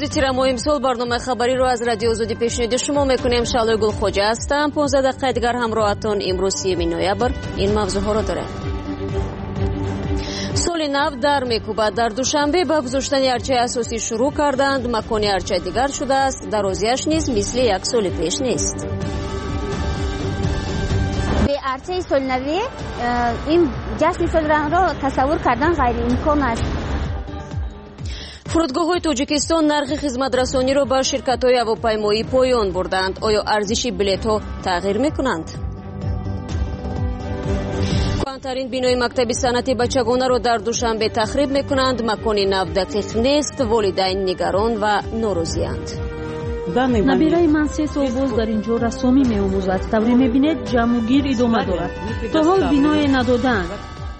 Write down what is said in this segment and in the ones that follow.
تیر ماه امسال برنامه خبری رو از رادیو آزادی پیشنهاد شما میکنیم. شالوی گلخوجه هستم. 15 دقیقه دیگر همراهتون. امروز 30 نوامبر این موضوع ها رو داره. سال نو در میکوبد. در دوشنبه به افزایشتن ارچه اساسی شروع کردند. مکان ارچه دیگر شده است. درازیش نیز مثل یک سال پیش نیست. به ارچه سال نوی این جشن سال را تصور کردن غیر امکان است. فرودگاه‌های تاجیکستان نرخ خدمت رسانی را به شرکت‌های هواپیمایی پایان بردند. آیا ارزش بلیط‌ها تغییر می‌کنند؟ کهن‌ترین بینای مکتب صنعتی بچگانه را در دوشنبه تخریب می‌کنند. مکان نو دقیق نیست. والدین نگران و ناراضی‌اند. نبیره من 3 سال باز در اینجا رسامی می‌آموزد. طوری می‌بینید جمع‌گیر ادامه دارد. تا حال بینای ندادند.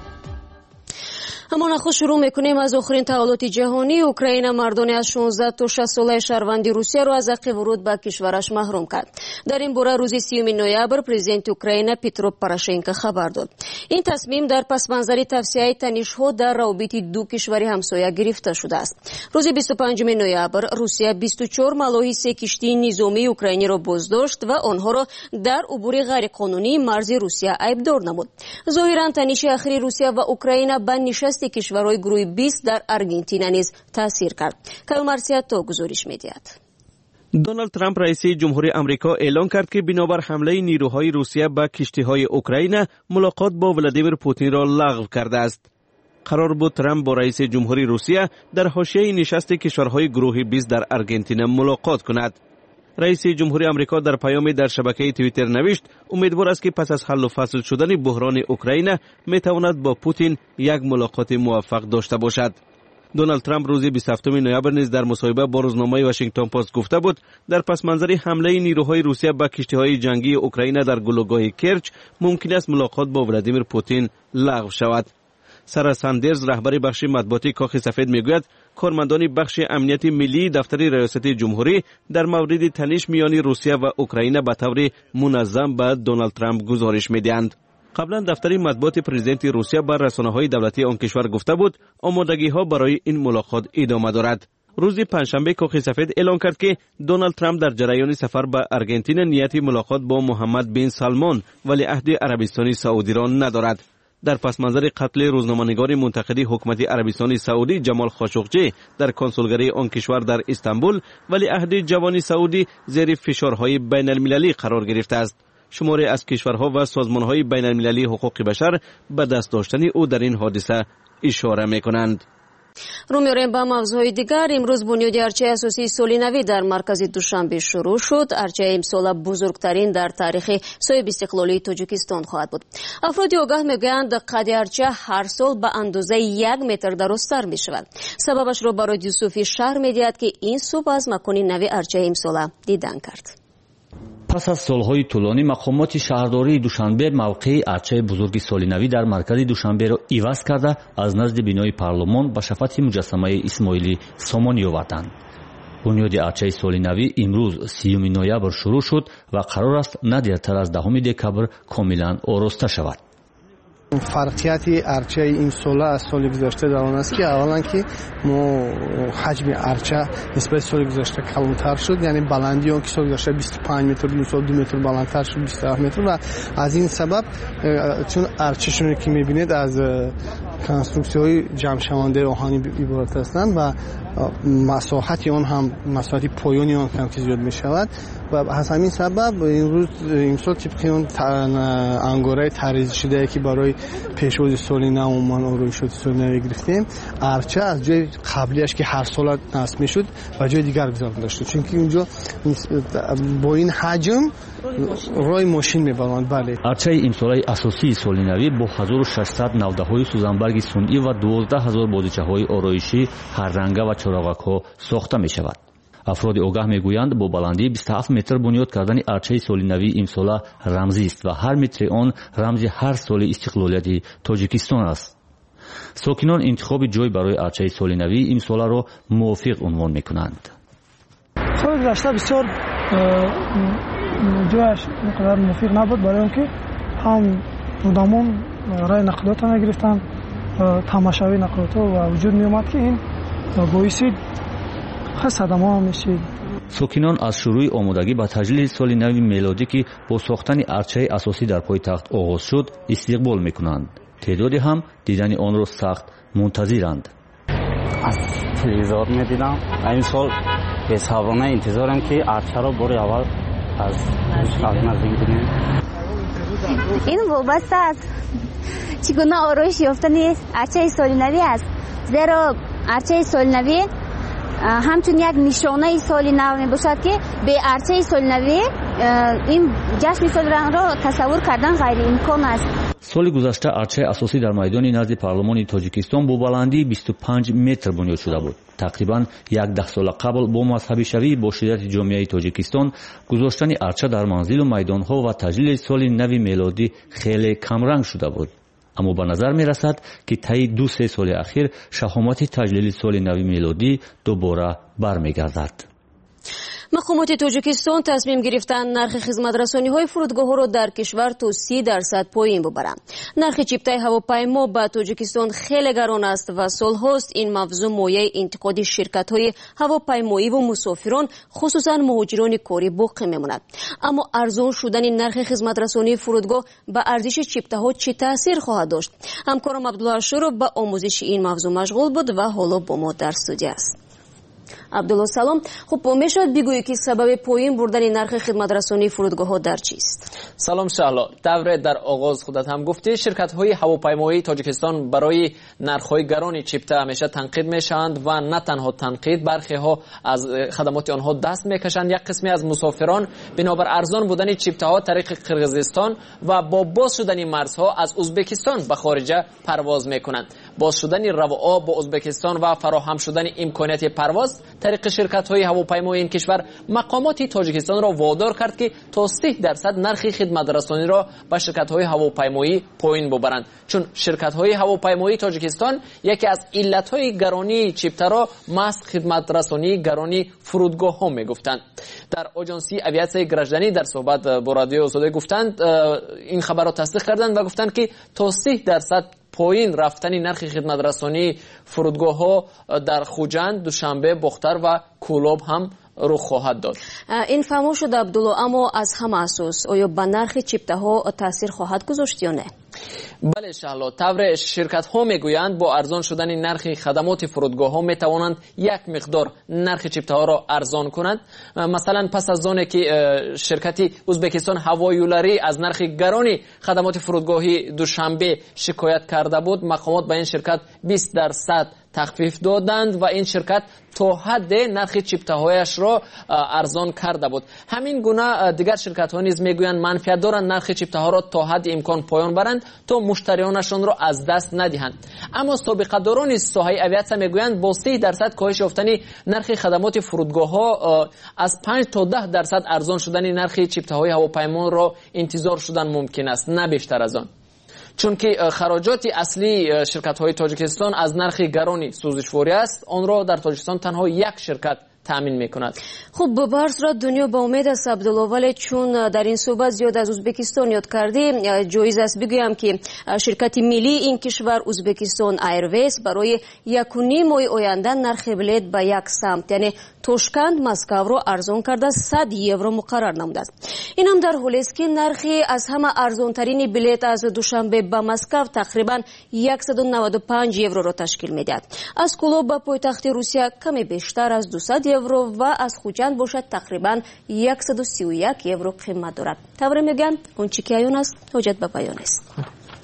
اما نخست شروع میکنیم از آخرین تحولات جهانی. اوکراین مردانی از 16 تا 60 ساله شهروند روسیه را از حق ورود به کشورش محروم کرد. در این باره روز 30 نوامبر پرزیدنت اوکراین پیترو پوراشنکو خبر داد. این تصمیم در پس منظر توسعه تنش‌ها در روابط دو کشور همسایه گرفته شده است. روز 25 نوامبر روسیه 24 ملاحی 3 کشتی نظامی اوکراینی را بازداشت و آنها را در عبور غیرقانونی مرز روسیه ایبدار نمود. ظاهراً تنش اخیر روسیه و اوکراین به نشست کشورهای گروه 20 در ارژانتین نیز تاثیر کرد. کلمرسیت تا گزارش می‌دهد. دونالد ترامپ رئیس جمهوری آمریکا اعلام کرد که بنابر حمله نیروهای روسیه به کشتی‌های اوکراین ملاقات با ولادیمیر پوتین را لغو کرده است. قرار بود ترامپ با رئیس جمهوری روسیه در حاشیه نشست کشورهای گروه 20 در ارژانتین ملاقات کند. رئیس جمهوری آمریکا در پیامی در شبکه توییتر نوشت امیدوار است که پس از حل و فصل شدن بحران اوکراین میتواند با پوتین یک ملاقات موفق داشته باشد. دونالد ترامپ روز 27 نوامبر نیز در مصاحبه با روزنامه واشنگتن پست گفته بود در پس منظر حمله نیروهای روسیه به کشتی‌های جنگی اوکراین در گلوگاه کرچ ممکن است ملاقات با ولادیمیر پوتین لغو شود. سارا ساندرز رهبر بخش مطبوعاتی کاخ سفید میگوید کارمندان بخش امنیت ملی دفتر ریاست جمهوری در مورد تنش میان روسیه و اوکراین به طور منظم به دونالد ترامپ گزارش میدهند. قبلا دفتر مطبوعات پرزیدنت روسیه بر رسانه‌های دولتی آن کشور گفته بود آمادگی‌ها برای این ملاقات ادامه دارد. روز پنجشنبه کاخ سفید اعلام کرد که دونالد ترامپ در جریان سفر به ارژانتین نیت ملاقات با محمد بن سلمان ولیعهد عربستان سعودی را ندارد. در پس منظر قتل روزنامه‌نگار منتقد حکومت عربستان سعودی جمال خاشقچی در کنسولگری آن کشور در استانبول ولیعهد جوان سعودی زیر فشارهای بین المللی قرار گرفته است. شماری از کشورها و سازمان‌های بین المللی حقوق بشر به دست داشتن او در این حادثه اشاره می‌کنند. رو می‌ریم به موضوع دیگر. امروز بنیاد ارچه اساسی سال نوی در مرکز دوشنبه شروع شد. ارچه امسال بزرگترین در تاریخ صاحب استقلالی تاجیکستان خواهد بود. افرادی آگاه میگویند قد ارچه هر سال به اندازه 1 متر درازتر می‌شود. سببش را برای یوسفی شهر می‌دهد که این صبح از مکان نوی ارچه امسال دیدن کرد. پس از سالهای طولانی مقامات شهرداری دوشنبه موقع ارچه بزرگ سال نوی در مرکز دوشنبه را عوض کرده از نزد بینای پارلمان به شفاعت مجسمه اسماعیلی سامانی آوردند. بنیاد ارچه سال نوی امروز 30 نوامبر شروع شد و قرار است نه دیرتر از 10 دکمبر کاملا آراسته شود. فرقیت ارچه این سال از سال گذشته در آن است که اولا که ما حجم ارچه نسبت سال گذشته کمتر شد، یعنی بلندی اون که سال گذشته 25 متر بود 2 متر بلندتر شد 27 متر و از این سبب چون ارچه شون که میبینید از کنسترکسی‌های جمع شونده روحانی عبارت هستند و مساحت اون هم مساحت پایانی اون هم که زیاد میشود و از همین سبب امسال طبق اون انگاره طراحی شده که برای پیشواز سال نو ما روی شد سال نو گرفتیم ارچه از جای قبلیش که هر سال نصب میشد و جای دیگر گذاشته داشت چون که اونجا با این حجم روی ماشین میبرند. بله ارچه امسال اساسی سال نو با 1600 نوده‌های سوزنبرگ صنعی و 12000 بازیچه‌های آرایشی هر رنگه و چراغک‌ها ساخته میشود. افراد آگاه میگویند با بلندی 27 متر بنیاد کردن ارچه سال نوی امسال رمزی است و هر متر آن رمز هر سال استقلالیت تاجیکستان است. ساکنان انتخاب جای برای ارچه سال نوی امسال را موافق عنوان میکنند. سال گذشته بسیار جایش مقدار موافق نبود برای اینکه هم رودامون رای نقلات هم گرفتن تماشاوی نقلات و وجود می اومد که این باعث صدمه هم میشید. ساکنان از شروع آمادگی به تجلیل سال نو میلادی که با ساختن ارچه اساسی در پایتخت آغاز شد استقبال میکنند. تعدادی هم دیدن آن را سخت منتظرند. از تلویزیون میدیدم. این سال حسابانه انتظارم که ارچه را بار اول از نزدیک ببینیم. این وابسته است چگونه آرایش یافتن ارچه سال نو است. زیرا ارچه سال نو همچون یک نشانه سال نو می باشد که به ارچه سال نو این جشن سال را تصور کردن غیر امکان است. سال گذشته ارچه اساسی در میدان نزد پارلمان تاجیکستان با بلندی 25 متر بنیاد شده بود. تقریبا 10 سال قبل با مذهبی شوی با شدت جامعه تاجیکستان گذاشتن ارچه در منزل و میدانها و تجلیل سال نو میلادی خیلی کمرنگ شده بود. اما به نظر می رسد که طی 2-3 سال اخیر شهامت تجلیل سال نو میلادی دوباره برمیگردد. مقامات تاجیکستان تصمیم گرفتن نرخ خدمت‌رسانی‌های فرودگاه‌ها را در کشور تا 30% پایین ببرند. نرخ چیپتای هواپیما به تاجیکستان خیلی گران است و سال‌هاست این موضوع مایه انتقاد شرکت‌های هواپیمایی و مسافران خصوصا مهاجران کاری باقی می‌ماند. اما ارزان شدن نرخ خدمت‌رسانی فرودگاه به ارزش چیپتاها چه تاثیر خواهد داشت؟ همکارم عبدالله شروع به آموزش این موضوع مشغول بود و حالا با ما در استودیو است. عبدالله سلام. خب میشود بگویی که سبب پایین بردن نرخ خدمت‌رسانی فرودگاه‌ها در چیست؟ سلام شهلا. طور در آغاز خودت هم گفتی شرکت‌های هواپیمایی تاجیکستان برای نرخ‌های گران چیپتا همیشه تنقید میشوند و نه تنها تنقید برخی‌ها از خدمات آنها دست میکشند. یک قسمی از مسافران بنابر ارزان بودن چیپتاها طریق قرقیزستان و با باز شدن مرزها از ازبکستان به خارج پرواز میکنند. باز شدن رواها با ازبکستان و فراهم شدن امکانیت پرواز طریق شرکت‌های هواپیمایی این کشور مقامات تاجیکستان را وادار کرد که تا 30% نرخ خدمت‌رسانی را به شرکت‌های هواپیمایی پایین ببرند، چون شرکت‌های هواپیمایی تاجیکستان یکی از علت‌های گرانی چیپتا را محض خدمت‌رسانی گرانی فرودگاه‌ها می‌گفتند. در آژانسی اویاسیون گراجدانی در صحبت با رادیو آزادی گفتند این خبر را تصدیق کردند و گفتند که تا 30% پایین رفتن نرخ خدمت‌رسانی فرودگاه‌ها در خوجند، دوشنبه، بختر و کولاب هم رخ خواهد داد. این فهمو شد عبدالله، اما از همه اساس آیا به نرخ چیپتاها تاثیر خواهد گذاشت یا نه؟ بله شهلا، طور شرکت ها میگویند با ارزان شدن نرخ خدمات فرودگاه ها میتوانند یک مقدار نرخ چیپتاها را ارزان کنند. مثلا پس از آنکه که شرکت ازبکستان هوایولاری از نرخ گرانی خدمات فرودگاهی دوشنبه شکایت کرده بود، مقامات به این شرکت 20% تخفیف دادند و این شرکت تا حد نرخ چیپتاهایش را ارزان کرده بود. همین گونه دیگر شرکت ها نیز میگویند منفعت دارند نرخ چیپتاها را تا حد امکان پایان برند تا مشتریانشان را از دست ندهند. اما سابقه داران ساحه اویاسیون میگویند با 30% کاهش یافتن نرخ خدمات فرودگاه ها از 5 تا 10% ارزان شدن نرخ چیپتاهای هواپیما را انتظار شدن ممکن است، نه بیشتر از آن. چون که خراجات اصلی شرکت‌های تاجیکستان از نرخ گرانی سوزشواری است، آن را در تاجیکستان تنها یک شرکت تامین میکند. خب به هر صورت دنیا با امید است عبدالله، ولی چون در این صحبت زیاد از ازبکستان یاد کردیم، جایز است بگویم که شرکت ملی این کشور ازبکستان ایرویز برای 1.5 ماه آینده نرخ بلیط به یک سمت یعنی توشکند مسکو را ارزان کرده 100 یورو مقرر نموده است. این هم در حالی است که نرخ از همه ارزان ترین بلیط از دوشنبه به مسکو تقریبا 195 یورو را تشکیل میدهد. از کولوب به پایتخت روسیه کمی بیشتر از 200 یورو و از خوجند باشد تقریبا 131 یورو قیمت دارد. طور میگن اون چی که عیان است حجت به بیان است.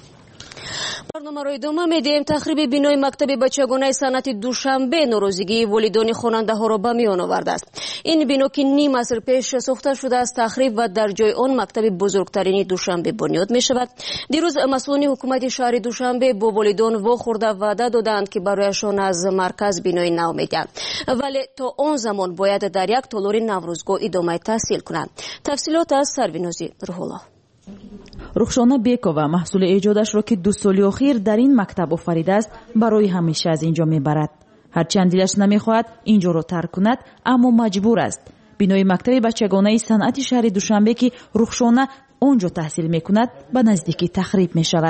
برنامه را ادامه میدیم. تخریب بینای مکتب بچگانه صنعت دوشنبه ناراضگی والدین خواننده ها را به میان آورده است. این بنا که نیم عصر پیش ساخته شده است تخریب و در جای آن مکتب بزرگترین دوشنبه بنیاد می شود. دیروز مسئولان حکومت شهر دوشنبه با والدان واخورده وعده دادند که برایشان از مرکز بینای نو میدهند، ولی تا آن زمان باید در یک تالار نوروزگاه ادامه تحصیل کنند. تفصیلات از سروینازی روح‌الله. رخشانه بیکووا محصول ایجادش را که 2 سال اخیر در این مکتب آفریده است برای همیشه از اینجا میبرد. هرچند دلش نمیخواهد اینجا را ترک کند اما مجبور است. بینای مکتب بچگانه صنعت شهر دوشنبه که رخشانه آنجا تحصیل میکند به نزدیکی تخریب میشود.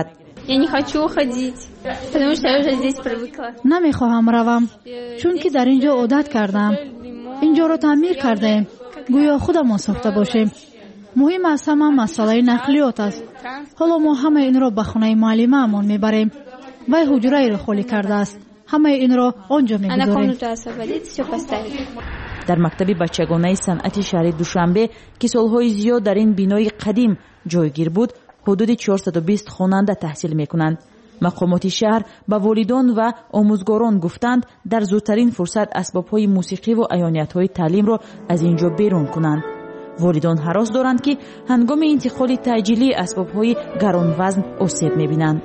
نمیخواهم روم چون که در اینجا عادت کردم. اینجا رو تعمیر کرده گویا خودمان ساخته باشیم. مهم از همه مسئله نقلیات است. حالا ما همه این را به خانه معلمه امان میبریم. وی حجره را خالی کرده است. همه این را آنجا میگذاریم. در مکتب بچگانه صنعتی شهر دوشنبه که سالهای زیاد در این بینای قدیم جایگیر بود، حدود 420 خواننده تحصیل میکنند. مقامات شهر به والدان و آموزگاران گفتند در زودترین فرصت اسبابهای موسیقی و عیانیت‌های تعلیم را از اینجا بیرون کنند. والدان هراس دارند که هنگام انتقال تعجیلی اسبابهای گران وزن آسیب می‌بینند.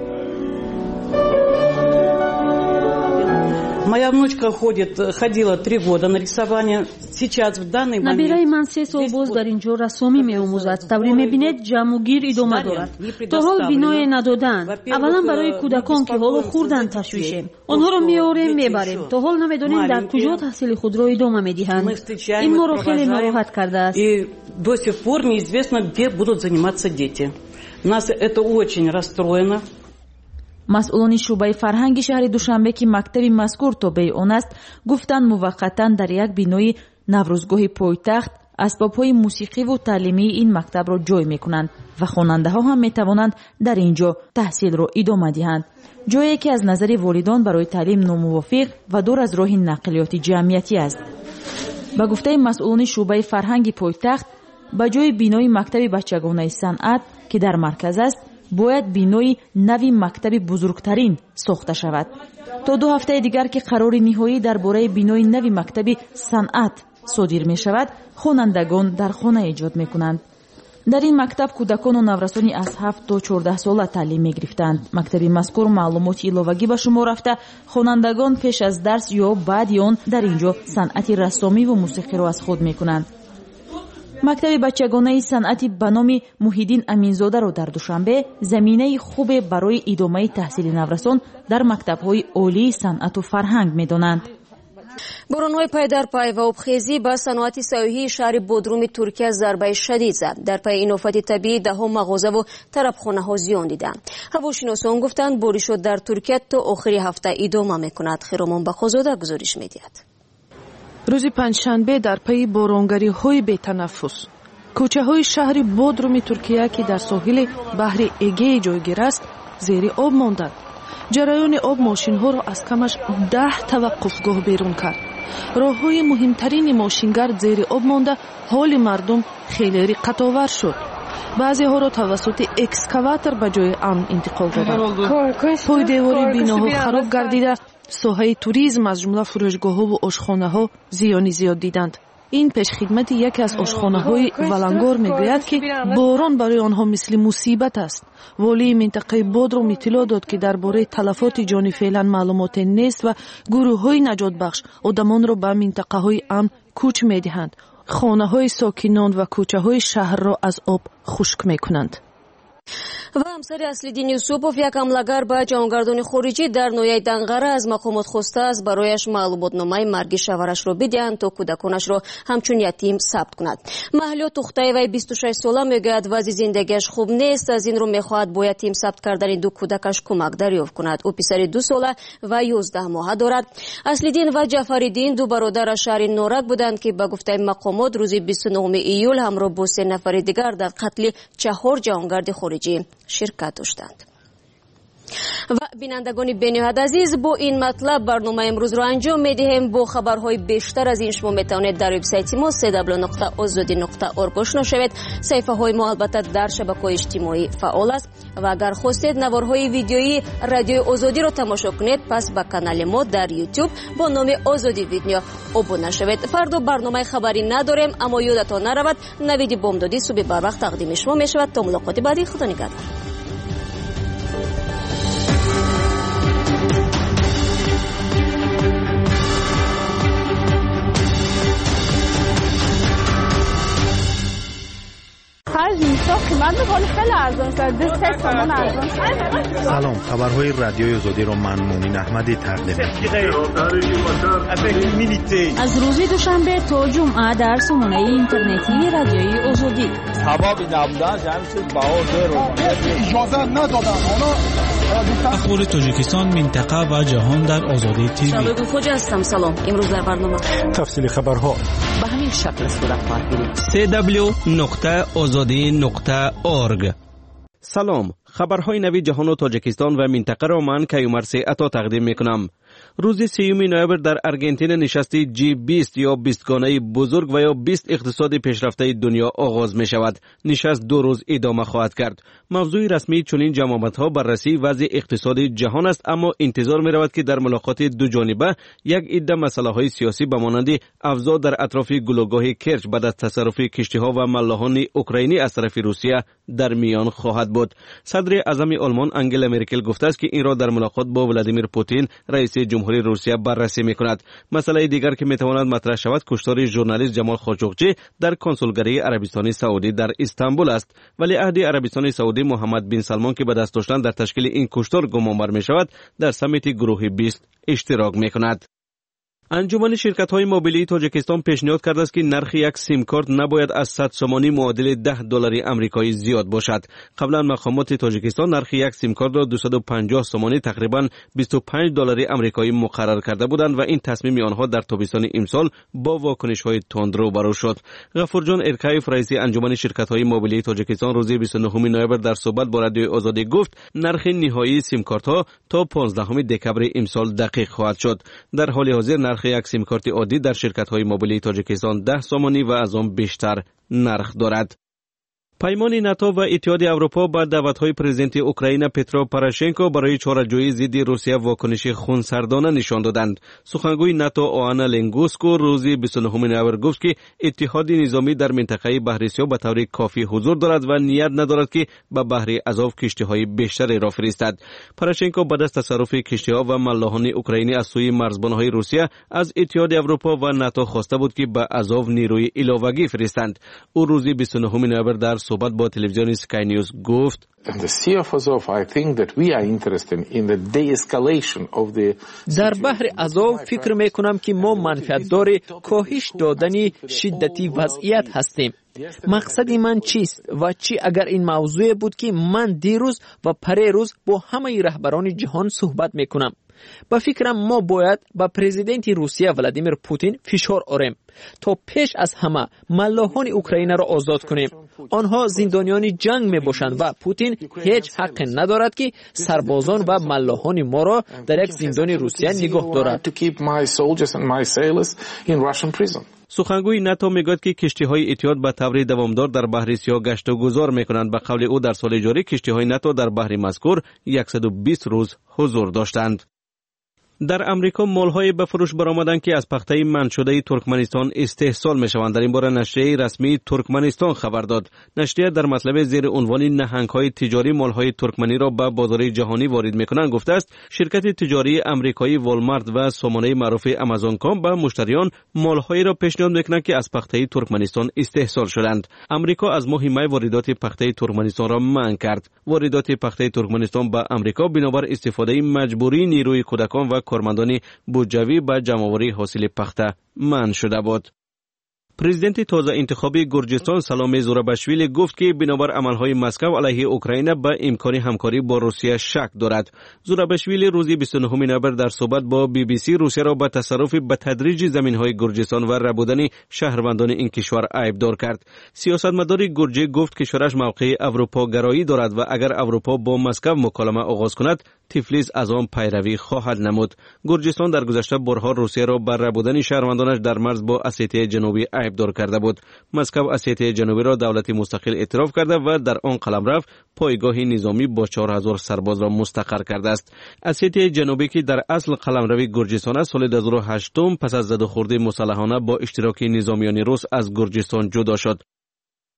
Моя внучка ходила 3 года на рисование. Сейчас в данный момент набирай من 3 سال باز در اینجا رسامی می‌آموزد. تبری می‌بینید جمع‌گیر ادامه دارد. تا حال بینای ندادن. اولا برای کودکان که حالا خوردن تشویشیم. آنها را می‌آوریم می‌بریم. تا حال نمی‌دانیم در کجا تحصیل خود را ادامه می‌دهند. این ما را خیلی ناراحت کرده است. И до сих пор неизвестно, где будут заниматься дети. Нас это очень расстроено. مسئولان شعبه فرهنگ شهر دوشنبه که مکتب مذکور تابع آن است گفتند موقتا در یک بینای نوروزگاه پایتخت اسباب‌های موسیقی و تعلیمی این مکتب را جای می‌کنند و خواننده‌ها هم می‌توانند در اینجا تحصیل را ادامه دهند. جایی که از نظر والدان برای تعلیم ناموافق و دور از راه نقلیات جمعیتی است. با گفته مسئولان شعبه فرهنگ پایتخت به جای بینای مکتب بچگانه صنعت که در مرکز است باید بینای نوی مکتب بزرگترین ساخته شود. تا 2 هفته دیگر که قرار نهایی درباره بینای نوی مکتب صنعت صادر می شود، خوانندگان در خانه ایجاد می کنند. در این مکتب کودکان و نورسانی از 7 تا 14 ساله تعلیم می گرفتند. مکتب مذکور معلومات ایلاوگی به شما رفته خوانندگان پیش از درس یا بعد آن در اینجا صنعت رسامی و موسیقی را از خود می کنند. مکتب بچگانه صنعتی به نام محیدین امینزاده را در دوشنبه زمینه خوب برای ادامه تحصیل نورسان در مکتب‌های عالی صنعت و فرهنگ می‌دانند. باران‌های پی در پی و آبخیزی به صنعت سیاحی شهر بودروم ترکیه ضربه شدید زد. در پی این آفت طبیعی ده‌ها مغازه و طرفخانه‌ها زیان دیدند. هواشناسان گفتند بارش در ترکیه تا آخر هفته ادامه می‌کند. خیرمان بخازاده گزارش می‌دهد. روز پنجشنبه در پی بارانگری‌های بی‌تنفس کوچه‌های شهر بودروم ترکیه که در ساحل بحر اگه جایگیر است زیر آب ماندند. جریان آب ماشین‌ها را از کمش 10 توقفگاه بیرون کرد. راه‌های مهمترین ماشینگر زیر آب مانده حال مردم خیلی رقت‌آور شد. بعضی‌ها را توسط اکسکاواتور به جای امن انتقال دادند. پای دیوار بیناها خراب گردیده ساحه توریسم از جمله فروشگاه‌ها و آشخانه‌ها زیانی زیاد دیدند. این پیشخدمت یکی از آشخانه‌های ولنگار میگوید که باران برای آنها مثل مصیبت است. والی منطقه بودروم اطلاع داد که درباره تلفات جانی فعلا معلومات نیست و گروه‌های نجات بخش آدمان را به منطقه‌های امن کوچ می‌دهند. خانه‌های ساکنان و کوچه‌های شهر را از آب خشک می‌کنند. و همسر اسلیدین یوسوپوف یک حمله‌گر به جهانگردان خارجی در نویه دنقره از مقامات خواسته است برایش معلوماتنامه مرگ شوهرش را بدهند تا کودکانش را همچون یتیم ثبت کند. مهلا تختای وی 26 ساله میگوید وضع زندگیش خوب نیست، از این رو میخواهد با یتیم ثبت کردن 2 کودکش کمک دریافت کند. او پسر 2 ساله و 11 ماهه دارد. اسلیدین و جعفریدین 2 برادر شهر نورک بودند که به گفته مقامات روز 29 ایول همراه با 3 نفر دیگر در قتل 4 جهانگرد خارجی شرکت داشتند. و بینندگان بینهایت عزیز، با این مطلب برنامه امروز را انجام میدهیم. با خبرهای بیشتر از این شما میتوانید در وبسایت ما www.azadi.org آشنا شوید. صفحه های ما البته در شبکه‌های اجتماعی فعال است و اگر خواستید نوارهای ویدیویی رادیو آزادی را تماشا کنید پس به کانال ما در یوتیوب با نام آزادی ویدیو ابونه شوید. فردا برنامه خبری نداریم، اما یادتان نرود نوید بامدادی صبح بر وقت تقدیم شما می شود. تا ملاقات بعدی، خدا نگهدار. خرج میشه قیمت خیلی ارزان شد 2-3 تومان ارزان شد. سلام، خبرهای رادیوی آزادی را من مونین احمدی تقدیم می‌کنم. از روز دوشنبه تا جمعه در سامانه اینترنتی رادیوی آزادی. اجازه ندادن اخبار تاجیکستان، منطقه و جهان در آزادی تیوی. شالوی خوج هستم. سلام. امروز در برنامه تفصیل خبرها به همین شکل صورت خواهد گرفت. www.azadi.org. سلام، خبرهای نوی جهان و تاجیکستان و منطقه را من کیومرث عطا تقدیم میکنم. روز 3 نوامبر در آرژانتین نشستی G20 یا 20 گانه بزرگ و یا 20 اقتصاد پیشرفته دنیا آغاز می شود. نشست 2 روز ادامه خواهد کرد. موضوع رسمی چنین جماعت‌ها بررسی وضع اقتصاد جهان است، اما انتظار می رود که در ملاقات دو جانبه یک عده مسائل سیاسی به مانند اوضاع در اطراف گلوگاه کرچ بعد از تصرف کشتی‌ها و ملاحان اوکراینی از طرف روسیه در میان خواهد بود. صدر اعظم آلمان انگلا مرکل گفته است که این را در ملاقات با ولادیمیر پوتین رئیس جمهوری روسیه بررسی می‌کند. مسئله دیگر که می‌تواند مطرح شود کشتار ژورنالیست جمال خاشقچی در کنسولگری عربستان سعودی در استانبول است، ولی عهد عربستان سعودی محمد بن سلمان که به دست داشتن در تشکیل این کشتار گمانبر می‌شود در سمیت گروه 20 اشتراک می‌کند. انجمن شرکت‌های موبیلی تاجیکستان پیشنهاد کرده است که نرخ یک سیم کارت نباید از 100 سومانی معادل $10 آمریکایی زیاد باشد. قبلا مقامات تاجیکستان نرخ یک سیم کارت را 250 سومانی تقریباً $25 آمریکایی مقرر کرده بودند و این تصمیم آنها در تابستان امسال با واکنش‌های تند روبرو شد. غفورجان ارکایف رئیس انجمن شرکت‌های موبیلی تاجیکستان روز 29 نوامبر در صحبت با رادیوی آزادی گفت نرخ نهایی سیم کارت‌ها تا 15 دکبر امسال دقیق خواهد شد. در حال حاضر نرخ یک سیم کارت عادی در شرکت‌های موبیلی تاجیکستان 10 سومانی و از آن بیشتر نرخ دارد. پیمان ناتو و اتحاد اروپا با دعوت‌های پرزیدنت اوکراین پترو پوراشنکو برای چاره‌جویی ضد روسیه واکنش خونسردانه نشان دادند. سخنگوی ناتو آنا لنگوسکو روز 29 نوامبر گفت که اتحاد نظامی در منطقه بحر سیاه به طور کافی حضور دارد و نیت ندارد که به بحر آزوف کشتی‌های بیشتری را فرستد. پوراشنکو بعد از تصرف کشتی‌ها و ملاحان اوکراینی از سوی مرزبان‌های روسیه از اتحاد اروپا و ناتو خواسته بود که به آزوف نیروی علاوه‌ای فرستند. او روز 29 نوامبر در صحبت با تلویزیون اسکای نیوز گفت در بحر آزوف فکر میکنم که ما منفعت‌دار کاهش دادن شدتی وضعیت هستیم. مقصد من چیست و چی اگر این موضوع بود که من دیروز و پریروز با همه رهبران جهان صحبت میکنم. با فکرم ما باید با پرزیدنت روسیه ولادیمیر پوتین فشار آوریم تا پیش از همه ملاحان اوکراین را آزاد کنیم. آنها زندانیان جنگ می باشند و پوتین هیچ حق ندارد که سربازان و ملاحان ما را در یک زندان روسیه نگاه دارد. سخنگوی ناتو میگوید که کشتی‌های اتحاد به طور دوامدار در بحر سیاه گشت و گذار میکنند. به قول او در سال جاری کشتی‌های ناتو در بحر مذکور 120 روز حضور داشتند. در امریکا مال‌های به فروش برآمدند که از پخته منع شده ترکمنستان استحصال می‌شوند. در این باره نشریه رسمی ترکمنستان خبر داد. نشریه در مطلب زیر عنوان نهنگ‌های تجاری مال‌های ترکمنی را به بازار جهانی وارد می‌کنند گفته است شرکت تجاری آمریکایی والمارت و سامانه معروف آمازون کام به مشتریان مال‌هایی را پیشنهاد می‌کنند که از پخته ترکمنستان استحصال شدند. آمریکا از ماه می واردات پخته ترکمنستان را منع کرد. واردات پخته ترکمنستان به آمریکا بنابر استفاده مجبوری نیروی کودکان و کارمندان بودجوی به جمع‌آوری حاصل پخته منع شده بود. پرزیدنت تازه انتخابی گرجستان سلام زوراباشویلی گفت که بنابر عملهای مسکو علیه اوکراین به امکان همکاری با روسیه شک دارد. زوراباشویلی روز 29 نوامبر در صحبت با BBC روسیه را به تصرف به تدریج زمینهای گرجستان و ربودن شهروندان این کشور عیبدار کرد. سیاستمدار گرجی گفت کشورش موقع اروپا گرایی دارد و اگر اروپا با مسکو مکالمه آغاز کند تیفلیس از آن پیروی خواهد نمود. گرجستان در گذشته بارها روسیه را بر ربودن شهروندانش در مرز با اسیته جنوبی عیبدار کرده بود. مسکو اسیته جنوبی را دولت مستقل اعتراف کرده و در آن قلمرو پایگاه نظامی با 4000 سرباز را مستقر کرده است. اسیته جنوبی که در اصل قلمرو گرجستان است سال 2008 پس از زد و خورد مسلحانه با اشتراک نظامیان روس از گرجستان جدا شد.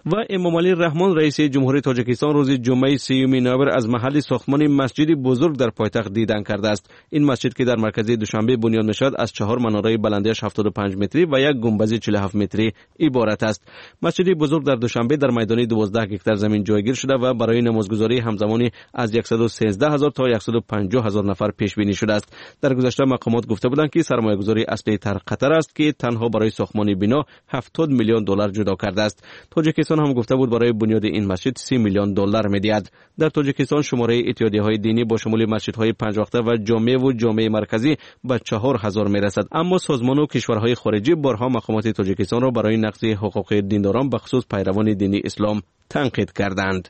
و امامعلی رحمان رئیس جمهوری تاجیکستان روز جمعه 30 نوامبر از محل ساختمان مسجدی بزرگ در پایتخت دیدن کرده است. این مسجد که در مرکز دوشنبه بنیان نشد از 4 مناره بلندیش 75 متری و یک گنبد 47 متری عبارت است. مسجد بزرگ در دوشنبه در میدان 12 هکتار زمین جایگیر شده و برای نمازگزاری همزمانی از 113,000 تا 150,000 نفر پیش بینی شده است. در گذشته مقامات گفته بودند که سرمایه‌گذاری اصلی در قطر است که تنها برای ساختمان بنا 70 میلیون دلار جدا کرده است. تاجیکستان هم گفته بود برای بنیاد این مسجد 30 میلیون دلار می‌دهد. در تاجیکستان شماره اتحادیه‌های دینی با شمول مسجدهای 5 وقته و جامع مرکزی به 4000 میرسد. اما سازمان و کشورهای خارجی بارها مقامات تاجیکستان را برای نقض حقوق دینداران به خصوص پیروان دین اسلام تنقید کردند.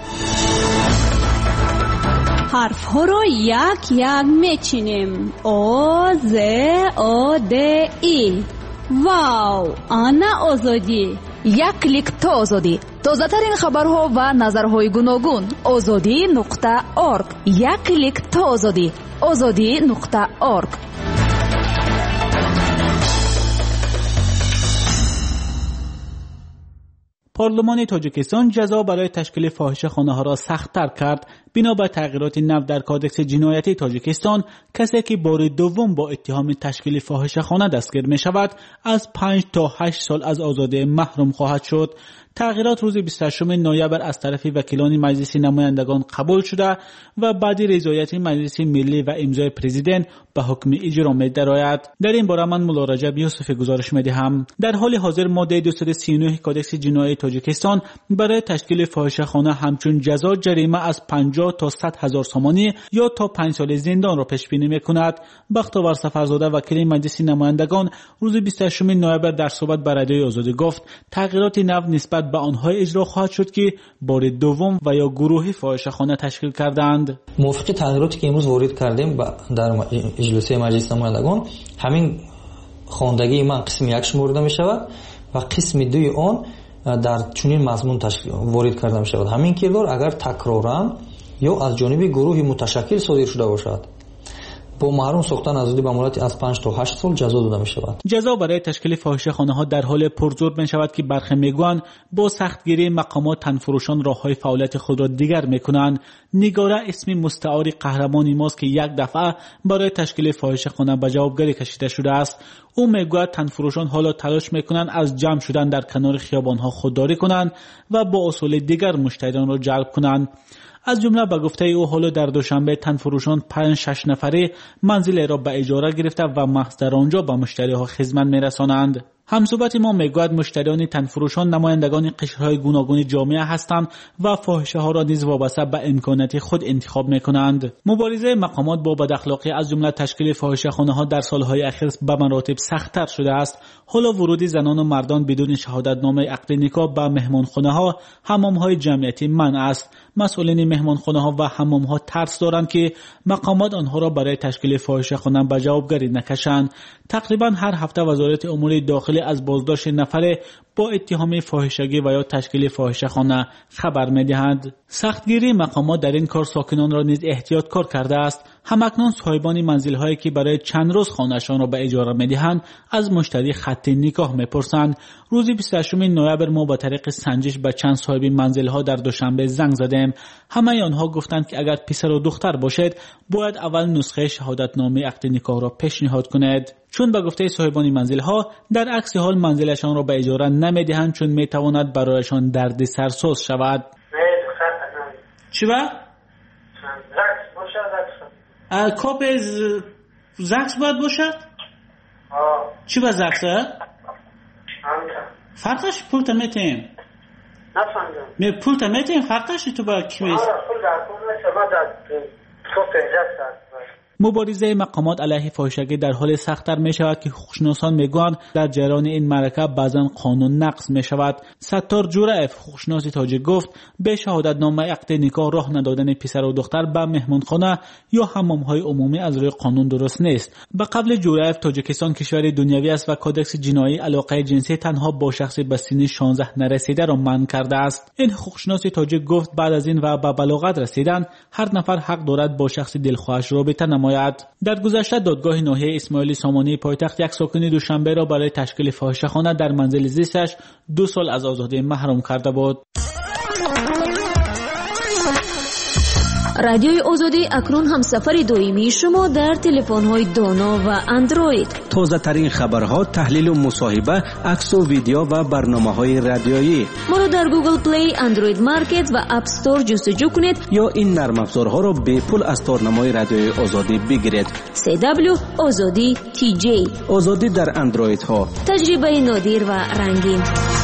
حرف ها رو یک یک میچینیم. او ز او د ای. واو، آنا آزادی. یک کلیک تا آزادی. تازه ترین خبرها و نظرهای گوناگون. azadi.org. یک کلیک تا آزادی. azadi.org. پارلمان تاجیکستان جزا برای تشکیل فاحشه‌خانه‌ها را سخت‌تر کرد. بنا به تغییرات نو در کادکس جنایتی تاجیکستان، کسی که بار دوم با اتهام تشکیل فاحشه‌خانه دستگیر می‌شود از 5 تا 8 سال از آزادی محروم خواهد شد. تغییرات روز 28 نوامبر از طرف وکیلان مجلس نمایندگان قبول شده و بعد رضایت مجلس ملی و امضای پرزیدنت به حکم اجرا می‌دراید. در این باره من مولا رجب یوسف گزارش می‌دهم. در حال حاضر ماده 239 کادکس جنایی تاجیکستان برای تشکیل فاحشه‌خانه همچون جزا جریمه از 50 تا 100,000 سومانی یا تا 5 سال زندان را پیش بینی می‌کند. بختیار سفرزاده وکیل مجلس نمایندگان روز 28 نوامبر در صحبت با رادیوی آزادی گفت تغییرات نو نسبت به آنها اجرا خواهد شد که بار دوم و یا گروهی فاحشه‌خانه تشکیل کردند. موافق تغییراتی که امروز وارد کردیم در اجلاس مجلس نمایندگان، همین خواندگی من قسم 1 شمرده می شود و قسم 2 آن در چنین مضمون وارد کرده می شود. همین کردار اگر تکرارا یا از جانب گروهی متشکل صادر شده باشد با محروم ساختن آزادی به مدت از 5 تا 8 سال جزا داده می شود. جزا برای تشکیل فاحشه‌خانه ها در حال پرزور می شود که برخی میگویند با سختگیری مقامات تنفروشان راههای فعالیت خود را دیگر می کنند. نگاره اسم مستعار قهرمانی ماست که یک دفعه برای تشکیل فاحشه‌خانه به جوابگری کشیده شده است. او میگوید تنفروشان حالا تلاش میکنند از جمع شدن در کنار خیابان‌ها خودداری کنند و با اصول دیگر مشتریان را جلب کنند. از جمله به گفته او حالا در دوشنبه تنفروشان 5-6 نفره منزل را به اجاره گرفته و محض در آنجا به مشتری‌ها خدمت میرسانند. همصحبت ما میگوید مشتریان تنفروشان نمایندگان قشرهای گوناگون جامعه هستند و فاحشه ها را نیز وابسته به امکانات خود انتخاب میکنند. مبارزه مقامات با بداخلاقی از جمله تشکیل فاحشه خانه ها در سالهای اخیر به مراتب سخت‌تر شده است. حالا ورود زنان و مردان بدون شهادتنامه عقد نکاح به مهمانخانه ها، حمام های جمعیتی منع است. مسئولین مهمانخانه ها و حمام ها ترس دارند که مقامات آنها را برای تشکیل فاحشه خانه به جوابگری نکشند. تقریبا هر هفته وزارت امور داخلی از بازداشت نفره با اتهام فاحشگی و یا تشکیل فاحشه‌خانه خبر می‌دهند. سختگیری مقامات در این کار ساکنان را نیز احتیاطکار کرده است. همکنون صاحبان منزل‌هایی که برای چند روز خانه‌شان را به اجاره می‌دهند از مشتری خط نکاح می‌پرسند. روز 28 نوامبر ما با طریق سنجش به چند صاحب منزل‌ها در دوشنبه زنگ زدیم. همه آنها گفتند که اگر پسر و دختر باشد باید اول نسخه شهادتنامه عقد نکاح را پیشنهاد کنید. چون به گفته صاحبان منزل‌ها در عکس حال منزلشان را به اجاره نمی‌دهند چون می‌تواند برایشان درد سرساز شود. چی با؟ کاپ زکس باید باشد؟ چی با زکسه؟ فرقش پول تمیتیم؟ نفهمدم. می پول تمیتیم فرقش تو با کی میست؟ پول در پول شما در تو پیجست. مبارزه مقامات علیه فاحشگی در حال سخت‌تر می شود که حقوقشناسان میگویند در جریان این معرکه بعضا قانون نقض می شود. ستار جورایف حقوقشناس تاجیک گفت به شهادتنامه عقد نکاح راه ندادن پسر و دختر به مهمانخانه یا حمام‌های عمومی از روی قانون درست نیست. به قول جورایف تاجیکستان کشور دنیوی است و کادکس جنایی علاقه جنسی تنها با شخصی به سن 16 نرسیده را منع کرده است. این حقوقشناس تاجیک گفت بعد از این و به بلاغت رسیدن هر نفر حق دارد با شخص دلخواهش رابطه نماید نماید. در گذشته دادگاه ناحیه اسماعیل سامانی پایتخت یک ساکن دوشنبه را برای تشکیل فاحشه‌خانه در منزل زیستش 2 سال از آزادی محروم کرده بود. رادیوی آزادی اکنون همسفر دائمی شما در تلفن‌های دانا و اندروید. تازه ترین خبرها، تحلیل و مصاحبه، عکس و ویدیو و برنامه‌های رادیویی. ما را در گوگل پلی، اندروید مارکت و اپ استور جستجو کنید یا این نرم افزارها را به پول از تارنمای رادیوی آزادی بگیرید. CW آزادی TJ. آزادی در اندروید ها. تجربه نادر و رنگین.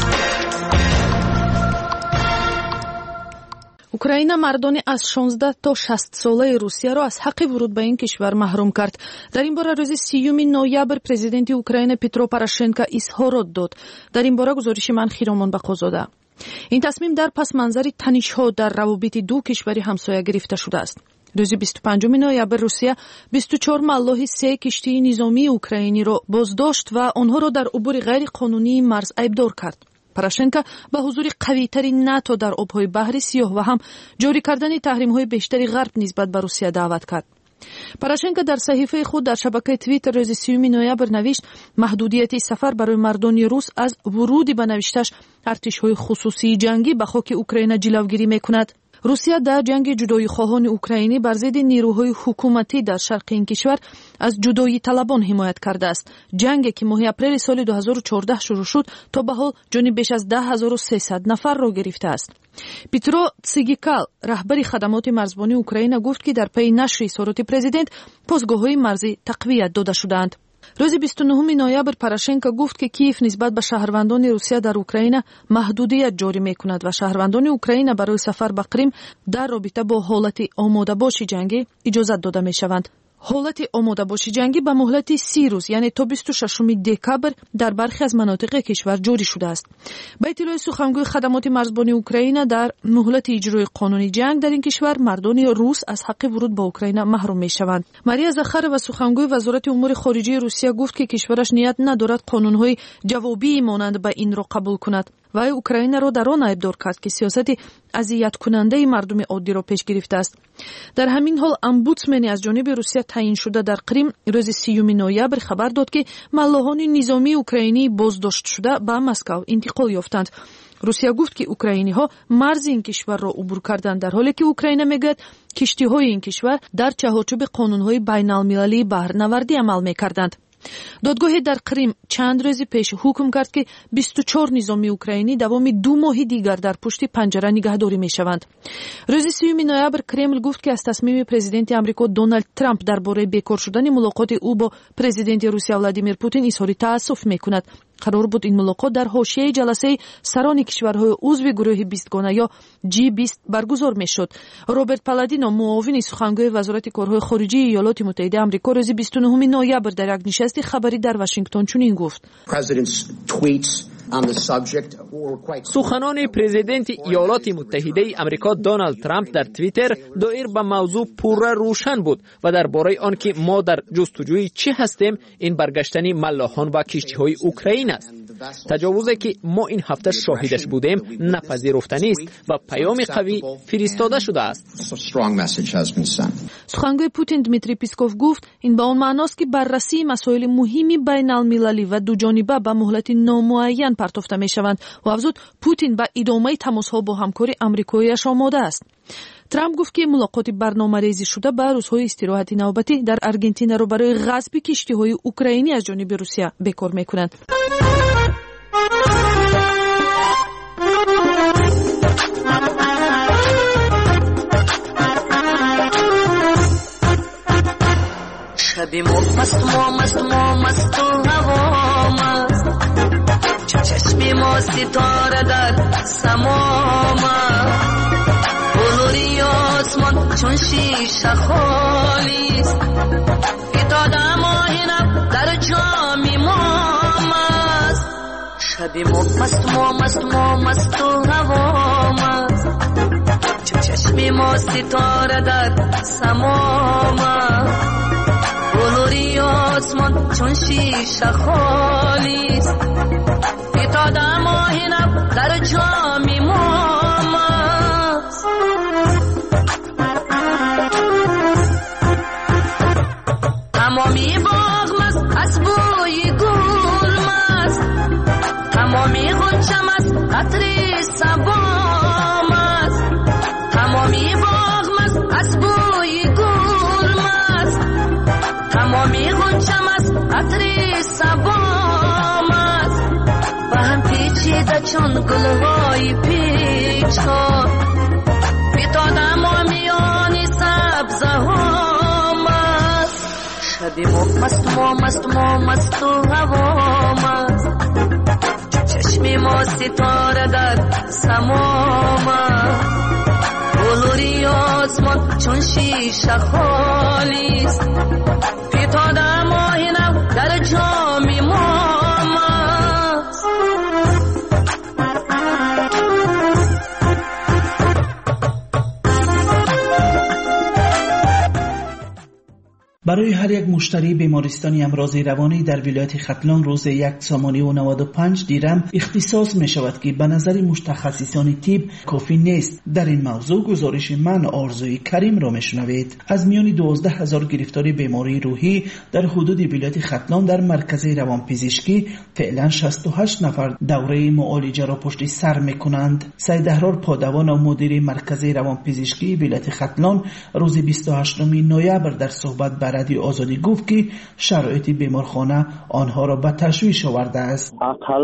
اوکراین مردان از 16 تا 60 ساله روسیه را از حق ورود به این کشور محروم کرد. در این باره روز 30 نوامبر پرزیدنت اوکراین پیترو پوراشنکو اظهارات داد. در این باره گزارش من خیرامان بقازاده. این تصمیم در پس منظر تنش‌ها در روابط دو کشور همسایه گرفته شده است. روز 25 نوامبر روسیه 24 ملاح 3 کشتی نظامی اوکراینی را بازداشت و آنها را در عبور غیر قانونی مرز ایبدار کرد. پوراشنکو به حضور قوی‌ترین ناتو در آب‌های بحر سیاه و هم جاری کردن تحریم‌های بیشتری غرب نسبت به روسیه دعوت کرد. پوراشنکو در صحیفه خود در شبکه توییتر روز 30 نوامبر نوشت محدودیت سفر برای مردان روس از ورود به نوشتش ارتش‌های خصوصی جنگی به خاک اوکراین جلوگیری می‌کند. روسیه در جنگ جدایی خواهان اوکراینی بر ضد نیروهای حکومتی در شرق این کشور از جدایی طلبان حمایت کرده است. جنگی که ماه اپریل سال 2014 شروع شد تا به حال جان بیش از 10300 نفر را گرفته است. پیترو تسیگیکال رهبر خدمات مرزبانی اوکراین گفت که در پی نشر اظهارات پرزیدنت پاسگاه‌های مرزی تقویت داده شدند. روز 29 نوامبر پوراشنکو گفت که کیف نسبت به شهروندان روسیه در اوکراین محدودیت جاری می‌کند و شهروندان اوکراین برای سفر به کریم در رابطه با حالت آماده باشی جنگی اجازه داده می‌شوند. حالت آماده باشی جنگی به مهلت 30 روز یعنی تا 26 دکامبر در برخی از مناطق کشور جاری شده است. به اطلاع سخنگوی خدمات مرزبانی اوکراین در مهلت اجرای قانونی جنگ در این کشور مردان روس از حق ورود به اوکراین محروم می‌شوند. ماریا زاخارова سخنگوی وزارت امور خارجه روسیه گفت که کشورش نیت ندارد قانون‌های جوابی مانند به این را قبول کند. و اوکراین را در آن ایبدار کرد که سیاست اذیت کننده مردم عادی را پیش گرفته است. در همین حال امبودسمن از جانب روسیه تعیین شده در کریم روز 30 نوامبر خبر داد که ملاحان نظامی اوکراینی بازداشت شده به مسکو انتقال یافتند. روسیه گفت که اوکراینی‌ها مرز این کشور را عبور کردند در حالی که اوکراین میگوید کشتی‌های این کشور در چارچوب قانون‌های بین‌المللی بحرنوردی عمل می‌کردند. دادگاه در کریم چند روز پیش حکم کرد که 24 نظامی اوکراینی دوام 2 ماه دیگر در پشت پنجره نگهداری می‌شوند. روز 30 نوامبر کرمل گفت که از تصمیم پرزیدنت آمریکا دونالد ترامپ درباره بیکار شدن ملاقات او با پرزیدنت روسیه ولادیمیر پوتین اظهار تأسف می‌کند. قرار بود این ملاقات در حاشیه جلسه سران کشورهای عضو گروه 20 گانه یا G20 برگزار میشد. روبرت پالادینو معاون سخنگوی وزارت کارهای خارجه ایالات متحده آمریکا روز 29 نوامبر در یک نشست خبری در واشنگتن چنین گفت: سخنان پرزیدنت ایالات متحده آمریکا دونالد ترامپ در توییتر دایر به موضوع پورا روشن بود و درباره آنکه ما در جستجوی چی هستیم این برگشتن ملاحان و کشتی‌های اوکراین است. تجاوزی که ما این هفته شاهدش بودیم نپذیرفتنی است و پیام قوی فرستاده شده است. سخنگوی پوتین دمیتری پیسکوف گفت این به آن معناست که بررسی مسائل مهمی بین المللی و دو جانبه به مهلت نامعین پرتافته می شوند و افزود پوتین به ادامه تماس‌ها با همکاری آمریکایی‌اش آماده است. ترامپ گفت که ملاقات برنامه‌ریزی شده به روزهای استراحت نوبتی در آرژانتین را برای غصب کشتی‌های اوکراینی از جانب روسیه بیکار می‌کنند. شبی مست و هوا مست چشمی ما ستاره در سما مست بلوری آسمان چون شیشه خالیست فتاده ماهینم در جامی ما مست شبی مست و هوا مست چشمی ما ستاره در سما مست بلوری آسمان چون شیشه خالیست فتاده ماهینم در جامی ما مست قطره سبام است تمامی باغ مست از بوی گل مست تمامی غنچم است قطره سبام است و هم پیچیده چون گلهای پیچکار بیتادم و میانی سبزه هم است شبی مست مست و هوام است چشمی ما ستاره در سمام است بلوری آسمان چون شیشه خالی است بیتادم آهینم در جامی مام است برای هر یک مشتری بیمارستان امراض روانی در ولایت ختلان روز 1.95 دیرم اختصاص می شود که به نظر متخصصان طب کافی نیست. در این موضوع گزارش من آرزوی کریم را میشنوید. از میان 12,000 گرفتار بیماری روحی در حدود ولایت ختلان در مرکز روانپزشکی فعلا 68 نفر دوره معالجه را پشت سر می کنند. سید احرار پادوان و مدیر مرکز روانپزشکی ولایت ختلان روز 28 نوامبر در صحبت با رادیو آزادی گفت که شرایط بیمارخانه آنها را به تشویش آورده است.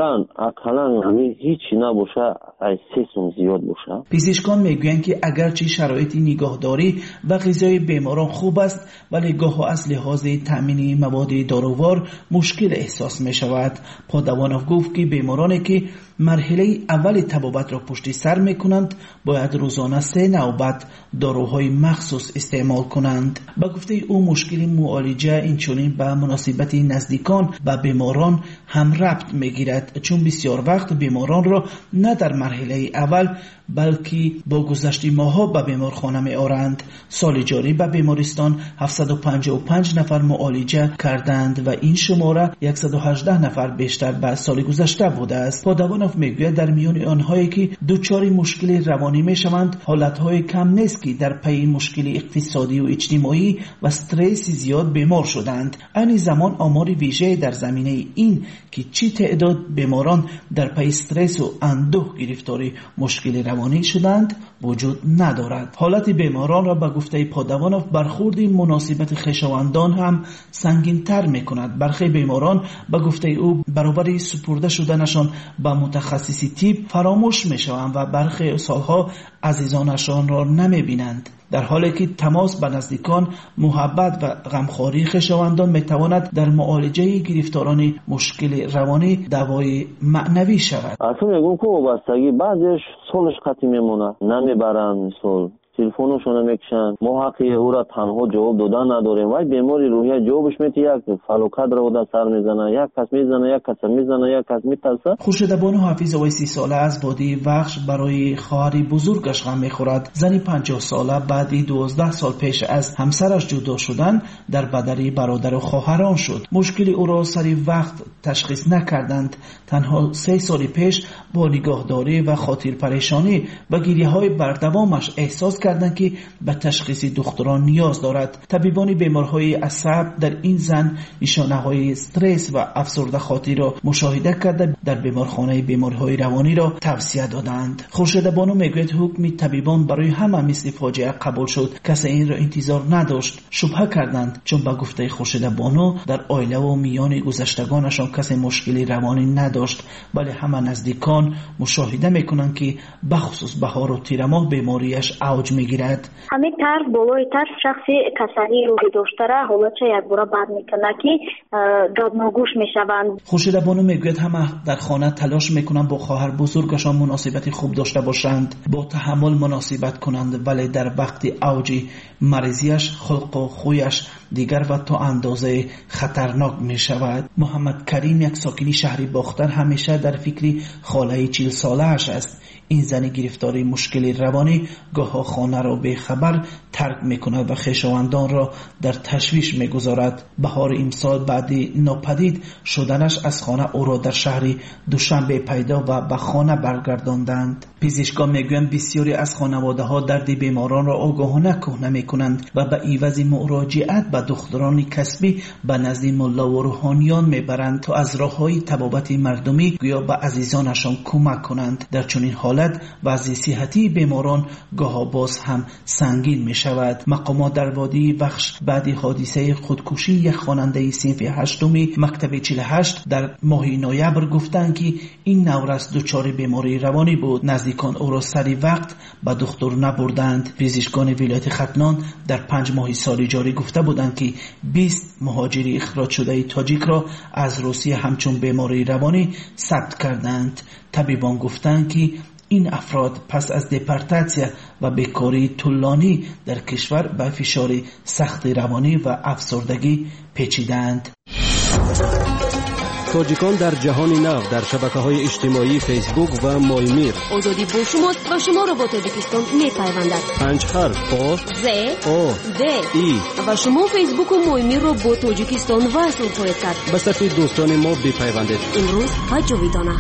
اقلا هیچی نباشه، از 3 سوم زیاد باشه. پزشکان میگویند که اگرچه شرایط نگهداری و غذای بیماران خوب است ولی گاه از لحاظ تامین مواد دارووار مشکل احساس می شود. پادوانوف گفت که بیمارانی که مرحله اول طبابت را پشت سر می کنند باید روزانه 3 نوبت داروهای مخصوص استعمال کنند. با گفته او مشکل معالجه اینچنین به مناسبت نزدیکان و بیماران هم ربط میگیرد، چون بسیار وقت بیماران را نه در مرحله اول بلکه با گذشت ماها به بیمارخانه می آرند. سال جاری به بیمارستان 755 نفر معالجه کردند و این شماره 118 نفر بیشتر به سال گذشته بوده است. پادوانوف میگوید در میان آنهایی که دچار مشکل روانی میشوند حالتهای کم نیست که در پی مشکل اقتصادی و اجتماعی و استرس زیاد بیمار شدند. این زمان آمار ویژه در زمینه این که چی تعداد بیماران در پی استرس و اندوه گرفتاری مشکل روانی شدند وجود ندارد. حالت بیماران را به گفته پادوانوف برخورد مناسبت خویشاوندان هم سنگین تر می کند. برخی بیماران به گفته او برابر سپرده شدنشان به متخصص طب فراموش می شوند و برخی سالها عزیزانشان را نمی بینند، در حالی که تماس به نزدیکان، محبت و غمخواری خویشاوندان می تواند در معالجه گرفتاران مشکل روانی دوای معنوی شود. اصلا میگم که وابستگی بعضیش سالش قطعی میمونه، نمیبرن، مثال تلفنشون میکشن، ما حق او را تنها جواب دادن نداریم. وای بیماری روحی جوابش میده یک فلوکت را بوده سر میزنه، یک کس میزنه، یک کس میزنه، یک کس میترسه. خورشید بانو حفیظ وی 30 ساله از وادی وخش برای خواهر بزرگش غم میخورد. زنی 50 ساله بعد 12 سال پیش از همسرش جدا شدن در بدر برادر و خواهران شد. مشکل او را سری وقت تشخیص نکردند. تنها 3 سال پیش با نگاهداری و خاطر پریشانی و گریه‌های بردوامش احساس کردند که به تشخیص دکتران نیاز دارد. طبیبان بیمارهای عصب در این زن نشانه‌های استرس و افسرده خاطر را مشاهده کرده در بیمارخانه بیماری‌های روانی را توصیه دادند. خورشید بانو میگوید حکم طبیبان برای همه مثل فاجعه قبول شد. کسی این را انتظار نداشت. شبهه کردند چون به گفته خورشید بانو در عائله و میان گذشتگانشان کسی مشکلی روانی نداشت، ولی همه نزدیکان مشاهده میکنند که بخصوص بهار و تیر ماه بیماریش اوج میگیرد. همین طرف بالای طرف شخصی کسانی روحی داشته را حالت یک بار بد میکنه که دادناگوش میشوند. خورشید بانو میگوید همه در خانه تلاش میکنند با خواهر بزرگشان مناسبت خوب داشته باشند، با تحمل مناسبت کنند، ولی در وقت اوج مریضیش خلق و خویش دیگر و تا اندازه خطرناک می شود. محمد کریم یک ساکنی شهری باختر همیشه در فکر خاله 40 ساله اش است. این زن گرفتاری مشکل روانی گاه خانه را به خبر ترک می کند و خویشاوندان را در تشویش می گذارد. بهار امسال بعد ناپدید شدنش از خانه او را در شهر دوشنبه پیدا و به خانه برگرداندند. پزشکان میگویند بسیاری از خانواده ها درد بیماران را آگاهانه کهنه میکنند و به عوض مراجعت به دختران کسبی به نزد ملا و روحانیان میبرند تا از راههای طبابت مردمی گویا به عزیزانشان کمک کنند. در چنین حالت وضع صحتی بیماران گاه باز هم سنگین می شود. مقامات در وادی بخش بعد حادثه خودکشی یک خواننده صنف هشتم مکتب 48 در ماه نوامبر گفتند که این نورس دچار بیماری روانی بود. نزدیکان او را سری وقت به دکتر نبردند. پزشکان ولایت ختلان در 5 ماه سال جاری گفته بودند که 20 مهاجر اخراج شده تاجیک را از روسیه همچون بیماری روانی ثبت کردند. طبیبان گفتند که این افراد پس از دپارتاسیا و بیکاری طولانی در کشور به فشار سخت روانی و افسردگی پیچیدند. تاجیکان در جهان نو در شبکه‌های اجتماعی فیسبوک و مایمیر آزادی با شماست و شما را با تاجیکستان می‌پیوندد. 5 حرف آ ز او د ای و شما فیسبوک و مایمیر را با تاجیکستان وصل خواهید کرد. به صفحه دوستان ما بپیوندید. امروز و جاویدانه.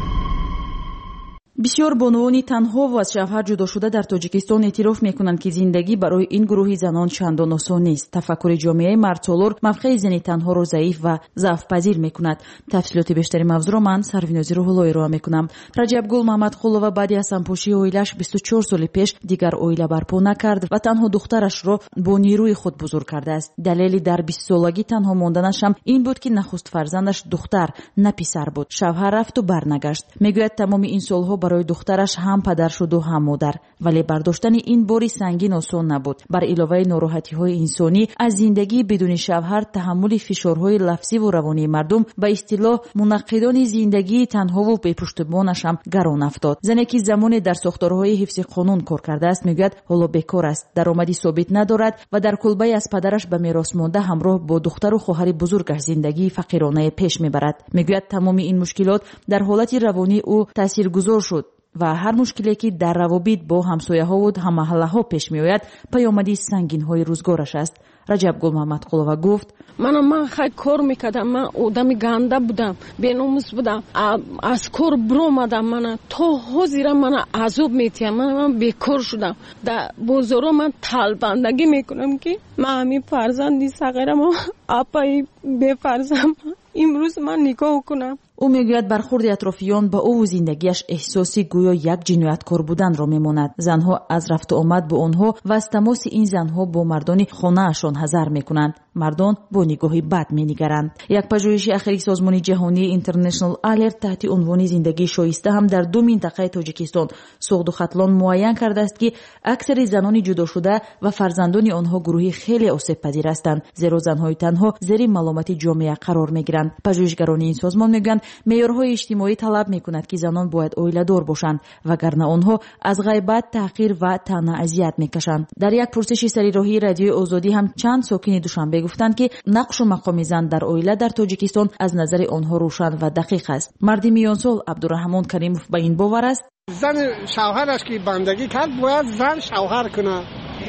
بسیار بانوانی تنها و از شوهر جدا شده در تاجیکستان اعتراف میکنند که زندگی برای این گروهی زنان چندان آسان نیست. تفکر جامعه مردسالار موقع زنی تنها را ضعیف و ضعف پذیر میکند. تفصیلات بیشتری موضوع را من سروینازی روح‌الله ارائه میکنم. رجب گل محمدقلova بعد از سمپوشی اویلش 24 سال پیش دیگر اویله برپا نکرد و تنها دخترش را با نیروی خود بزرگ کرده است. دلیلی در 20 سالگی تنها ماندنش هم این بود که نخست فرزندش دختر نه پسر بود. شوهر رفت و برنگشت. میگوید تمام این سالها برای دخترش هم پدر شد و هم مادر، ولی برداشتن این باری سنگین آسان نبود. بر علاوه ناراحتی‌های انسانی از زندگی بدون شوهر، تحمل فشارهای لفظی و روانی مردم، به اصطلاح منقدان زندگی تنها و بی پشتیبانش هم گران افتاد. زنی که زمان در ساختارهای حفظ قانون کار کرده است میگوید حالا بیکار است، درآمدی ثابت ندارد و در کلبه از پدرش به میراث مانده همراه با دختر و خواهر بزرگش زندگی فقیرانه پیش میبرد. میگوید تمام این مشکلات در حالت روانی او تاثیرگذار شد و هر مشکلی که در روابط با همسایه‌ها و هم‌محله‌ها پیش می‌آید پیامدی سنگین‌های روزگارش است. رجب گل محمدقلova گفت: من خیلی کار میکردم. من آدم گنده بودم، بیناموس بودم. از کار برآمدم. من تا حاضر من عذاب میتیم. من بیکار شدم. در بازارا من طلبندگی میکنم که من همین فرزندی صغیرم اپای بفرزم امروز من نگاه کنم. او میگوید برخورد اطرافیان با او و زندگیش احساسی گویا یک جنایتکار بودن را میماند. زنها از رفت و آمد با آنها و از تماس این زنها با مردان خانه‌اشان حذر میکنند. مردان با نگاهی بد مینگرند. یک پژوهش اخیری سازمان جهانی اینترنشنال الرت تحت عنوان زندگی شایسته هم در 2 منطقه تاجیکستان، سوغد و ختلان معین کرده است که اکثر زنان جدا شده و فرزندان آنها گروهی خیلی آسیب پذیر هستند، زیرا زنهای تنها زیر ملامت جامعه قرار میگیرند. پژوهشگران این سازمان میگویند معیارهای اجتماعی طلب میکند که زنان باید اویله‌دار باشند وگرنه آنها از غیبت، تحقیر و طعنه اذیت میکشند. در یک پرسش سریراهی رادیوی آزادی هم چند ساکن دوشنبه گفتند که نقش و مقام زن در اویله در تاجیکستان از نظر آنها روشن و دقیق است. مرد میانسال عبدالرحمن کریموف به این باور است: زن شوهرش که بندگی کرد باید زن شوهر کنه،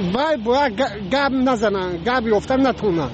باید گپ نزنن، گپ گفتن نتونه.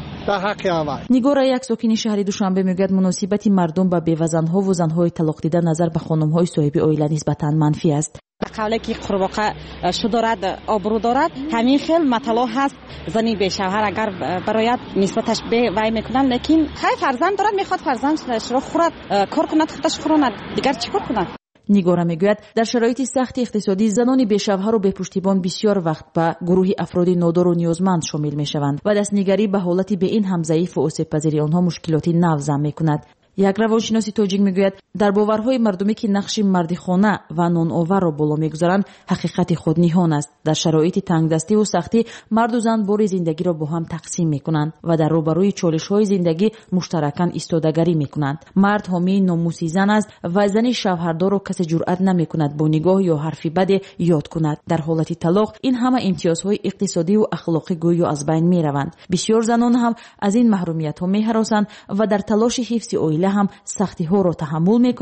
نگار یک ساکن شهر دوشنبه میگوید مناسبت مردم به بیوه‌زن‌ها و زن‌های طلاق دیده نظر به خانم‌های صاحب اویله نسبتاً منفی است. به قولی که قرباقه شدارد آبرو دارد، همین خیل مطلع هست. زنی به شوهر اگر برایت نسبتش به وای میکنن، لیکن خیلی فرزند دارد، میخواد فرزندش را خورد کار کند، خودش خوراند، دیگر چیکار کند؟ نیگارا میگوید در شرایط سخت اقتصادی زنان بی‌شوهر و بی‌پشتیبان بسیار وقت به گروهی افراد نادار و نیازمند شامل میشوند و دستنگری به حالتی به این هم ضعیف و آسیب پذیری آنها مشکلاتی نو زن میکند. یک روانشناس تاجیک میگوید در باورهای مردمی که نقش مردی خانه و نان آور را بالا میگذارند حقیقت خود نهان است. در شرایط تنگدستی و سختی مرد و زن بار زندگی را با هم تقسیم میکنند و در روبروی چالش‌های زندگی مشترکاً ایستادگی میکنند. مرد حامی ناموس زن است و زن شوهردار را کسی جرأت نمیکند با نگاه یا حرفی بد یاد کند. در حالت طلاق این همه امتیازهای اقتصادی و اخلاقی گویا از بین میروند. بسیار زنان هم از این محرومیت‌ها میهراسند و در تلاش حفظ اویله هم سختی ها را تحمل میکنند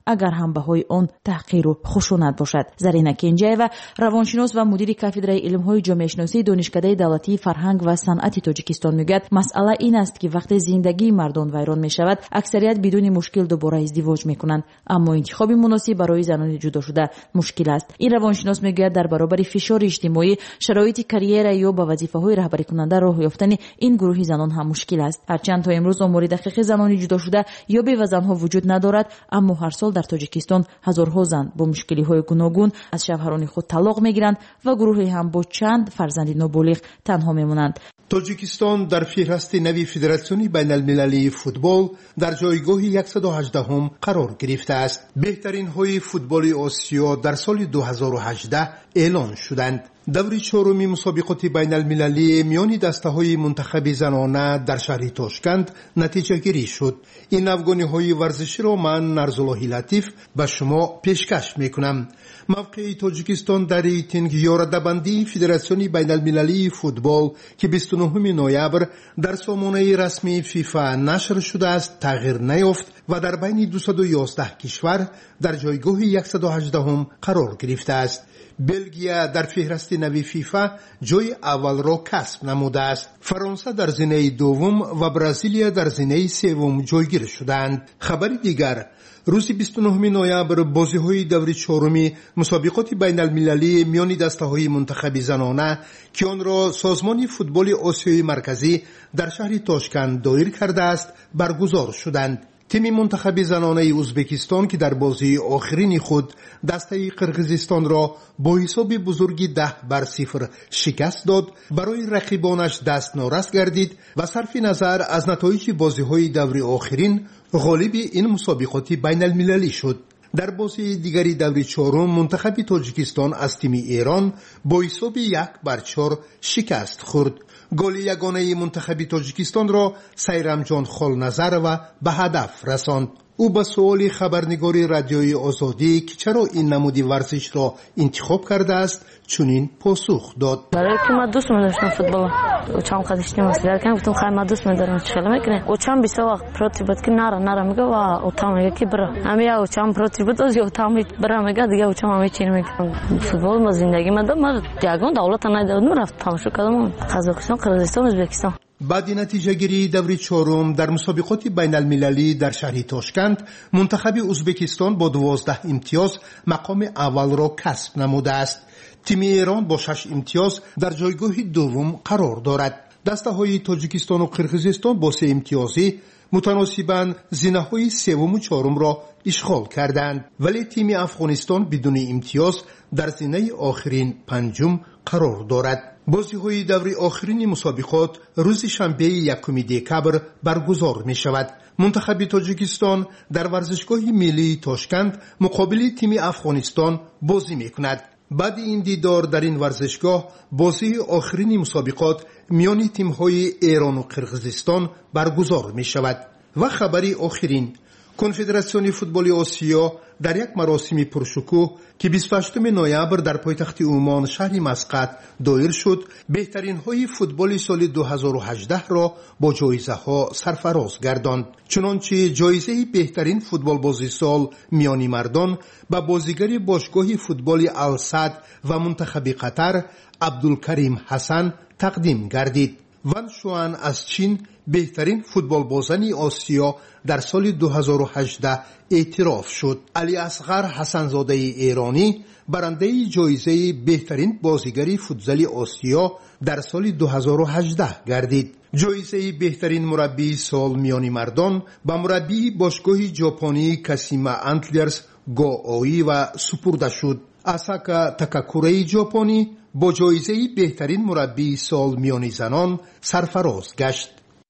اگر هم بهای آن تحقیر و خشونت باشد. زرینه کنجیوا روانشناس و مدیر کافدرای علم‌های جامعه شناسی دانشکده دولتی فرهنگ و صنعت تاجیکستان میگوید مسئله این است که وقتی زندگی مردان ویران میشود اکثریت بدون مشکل دوباره ازدواج میکنند، اما انتخاب مناسب برای زنان جدا شده مشکل است. این روانشناس میگوید در برابر فشار اجتماعی شرایط کریر یا به وظیفه‌های رهبری کننده راه یافتن این گروه زنان هم مشکل است. هرچند تا امروز آمار دقیق زنان جدا شده یا بیوه زنها وجود ندارد، اما هر سال در تاجیکستان هزارها زن با مشکلی‌های گوناگون از شوهران خود طلاق میگیرند و گروهی هم با چند فرزند نابالغ تنها میمونند. تاجیکستان در فهرست نوی فدراسیون بین المللی فوتبال در جایگاه 118 قرار گرفته است. بهترین های فوتبال آسیا در سال 2018 اعلان شدند. دوره چهارم مسابقات بین المللی میان دسته های منتخب زنانه در شهر تاشکند نتیجه گیری شد. این افغانی های ورزشی را من نرزاللهی لطیف به شما پیشکش میکنم. موقع تاجیکستان در ریتینگ یا رده‌بندی فدراسیون بین المللی فوتبال که 29 نوامبر در سامانه رسمی فیفا نشر شده است تغییر نیافت و در بین 211 کشور در جایگاه 118 قرار گرفته است. بلژیم در فهرست نوی فیفا جای اول را کسب نموده است. فرانسه در زینه دوم و برزیلیا در زینه سوم جایگیر شدند. خبر دیگر روز 29 نوامبر بازی‌های دوره چهارم مسابقات بین المللی میان دسته‌های منتخب زنانه که آن را سازمان فوتبال آسیای مرکزی در شهر تاشکند دایر کرده است برگزار شدند. تیم منتخب زنانه ازبکستان که در بازی آخرین خود دسته قرقیزستان را با حساب بزرگی 10-0 شکست داد، برای رقیبانش دست نارس گردید و صرف نظر از نتایج بازی‌های دوره آخرین غالب این مسابقات بین المللی شد. در بازی دیگری دوره چهارم منتخب تاجیکستان از تیم ایران با حساب 1-4 شکست خورد. گل یگانه منتخب تاجیکستان را سیرامجان خالنظر و به هدف رساند. او به سوال خبرنگار رادیوی آزادی که چرا این نمودی ورزش را انتخاب کرده است چنین پاسخ داد. برای که من دوست داشتم فوتبال اوچام خودشتی مسئله کردم، گفتم خیلی من دوست دارم چیکار میکنه. اوچام 20 وقت پروتی بود که نرا میگه و اوچام میگه که برا همین اوچام پروتی بود از اوچام برا میگه دیگه اوچام همین چی نمیکنه. فوتبال ما زندگی من دیگه دولت نداد رفت تماشا کردم قزاقستان قرقیزستان ازبکستان. بعد نتیجه گیری دوره چهارم در مسابقات بین المللی در شهر تاشکند منتخب ازبکستان با 12 امتیاز مقام اول را کسب نموده است. تیم ایران با 6 امتیاز در جایگاه دوم قرار دارد. دسته های تاجیکستان و قرقیزستان با 3 امتیازی متناسباً زینه های سوم و چهارم را اشغال کردند، ولی تیم افغانستان بدون امتیاز در زینه آخرین پنجم قرار دارد. بازی های دوره آخرین مسابقات روز شنبه 1 دکبر برگزار می شود. منتخب تاجیکستان در ورزشگاه ملی تاشکند مقابل تیم افغانستان بازی می کند. بعد این دیدار در این ورزشگاه بازی آخرین مسابقات میان تیم های ایران و قرقیزستان برگزار می شود. و خبری آخرین، کنفدراسیون فوتبال آسیا در یک مراسم پرشکوه که 28 نوامبر در پایتخت عمان شهر مسقط دایر شد بهترین های فوتبال سال 2018 را با جایزه ها سرفراز گرداند. چنانچه جایزه بهترین فوتبال بازی سال میانی مردان به بازیگر باشگاه فوتبال السد و منتخب قطر عبدالکریم حسن تقدیم گردید. ون شوان از چین بهترین فوتبال بازن آسیا در سال 2018 اعتراف شد. علی اصغر حسنزاده ایرانی برنده جایزه بهترین بازیگر فوتبال آسیا در سال 2018 گردید. جایزه بهترین مربی سال میانی مردان به مربی باشگاه ژاپنی کاسیما انتلرز گوآیی و سپرده شد. اساکا تاکاکوره ژاپنی با جایزه بهترین مربی سال میانی زنان سرفراز گشت.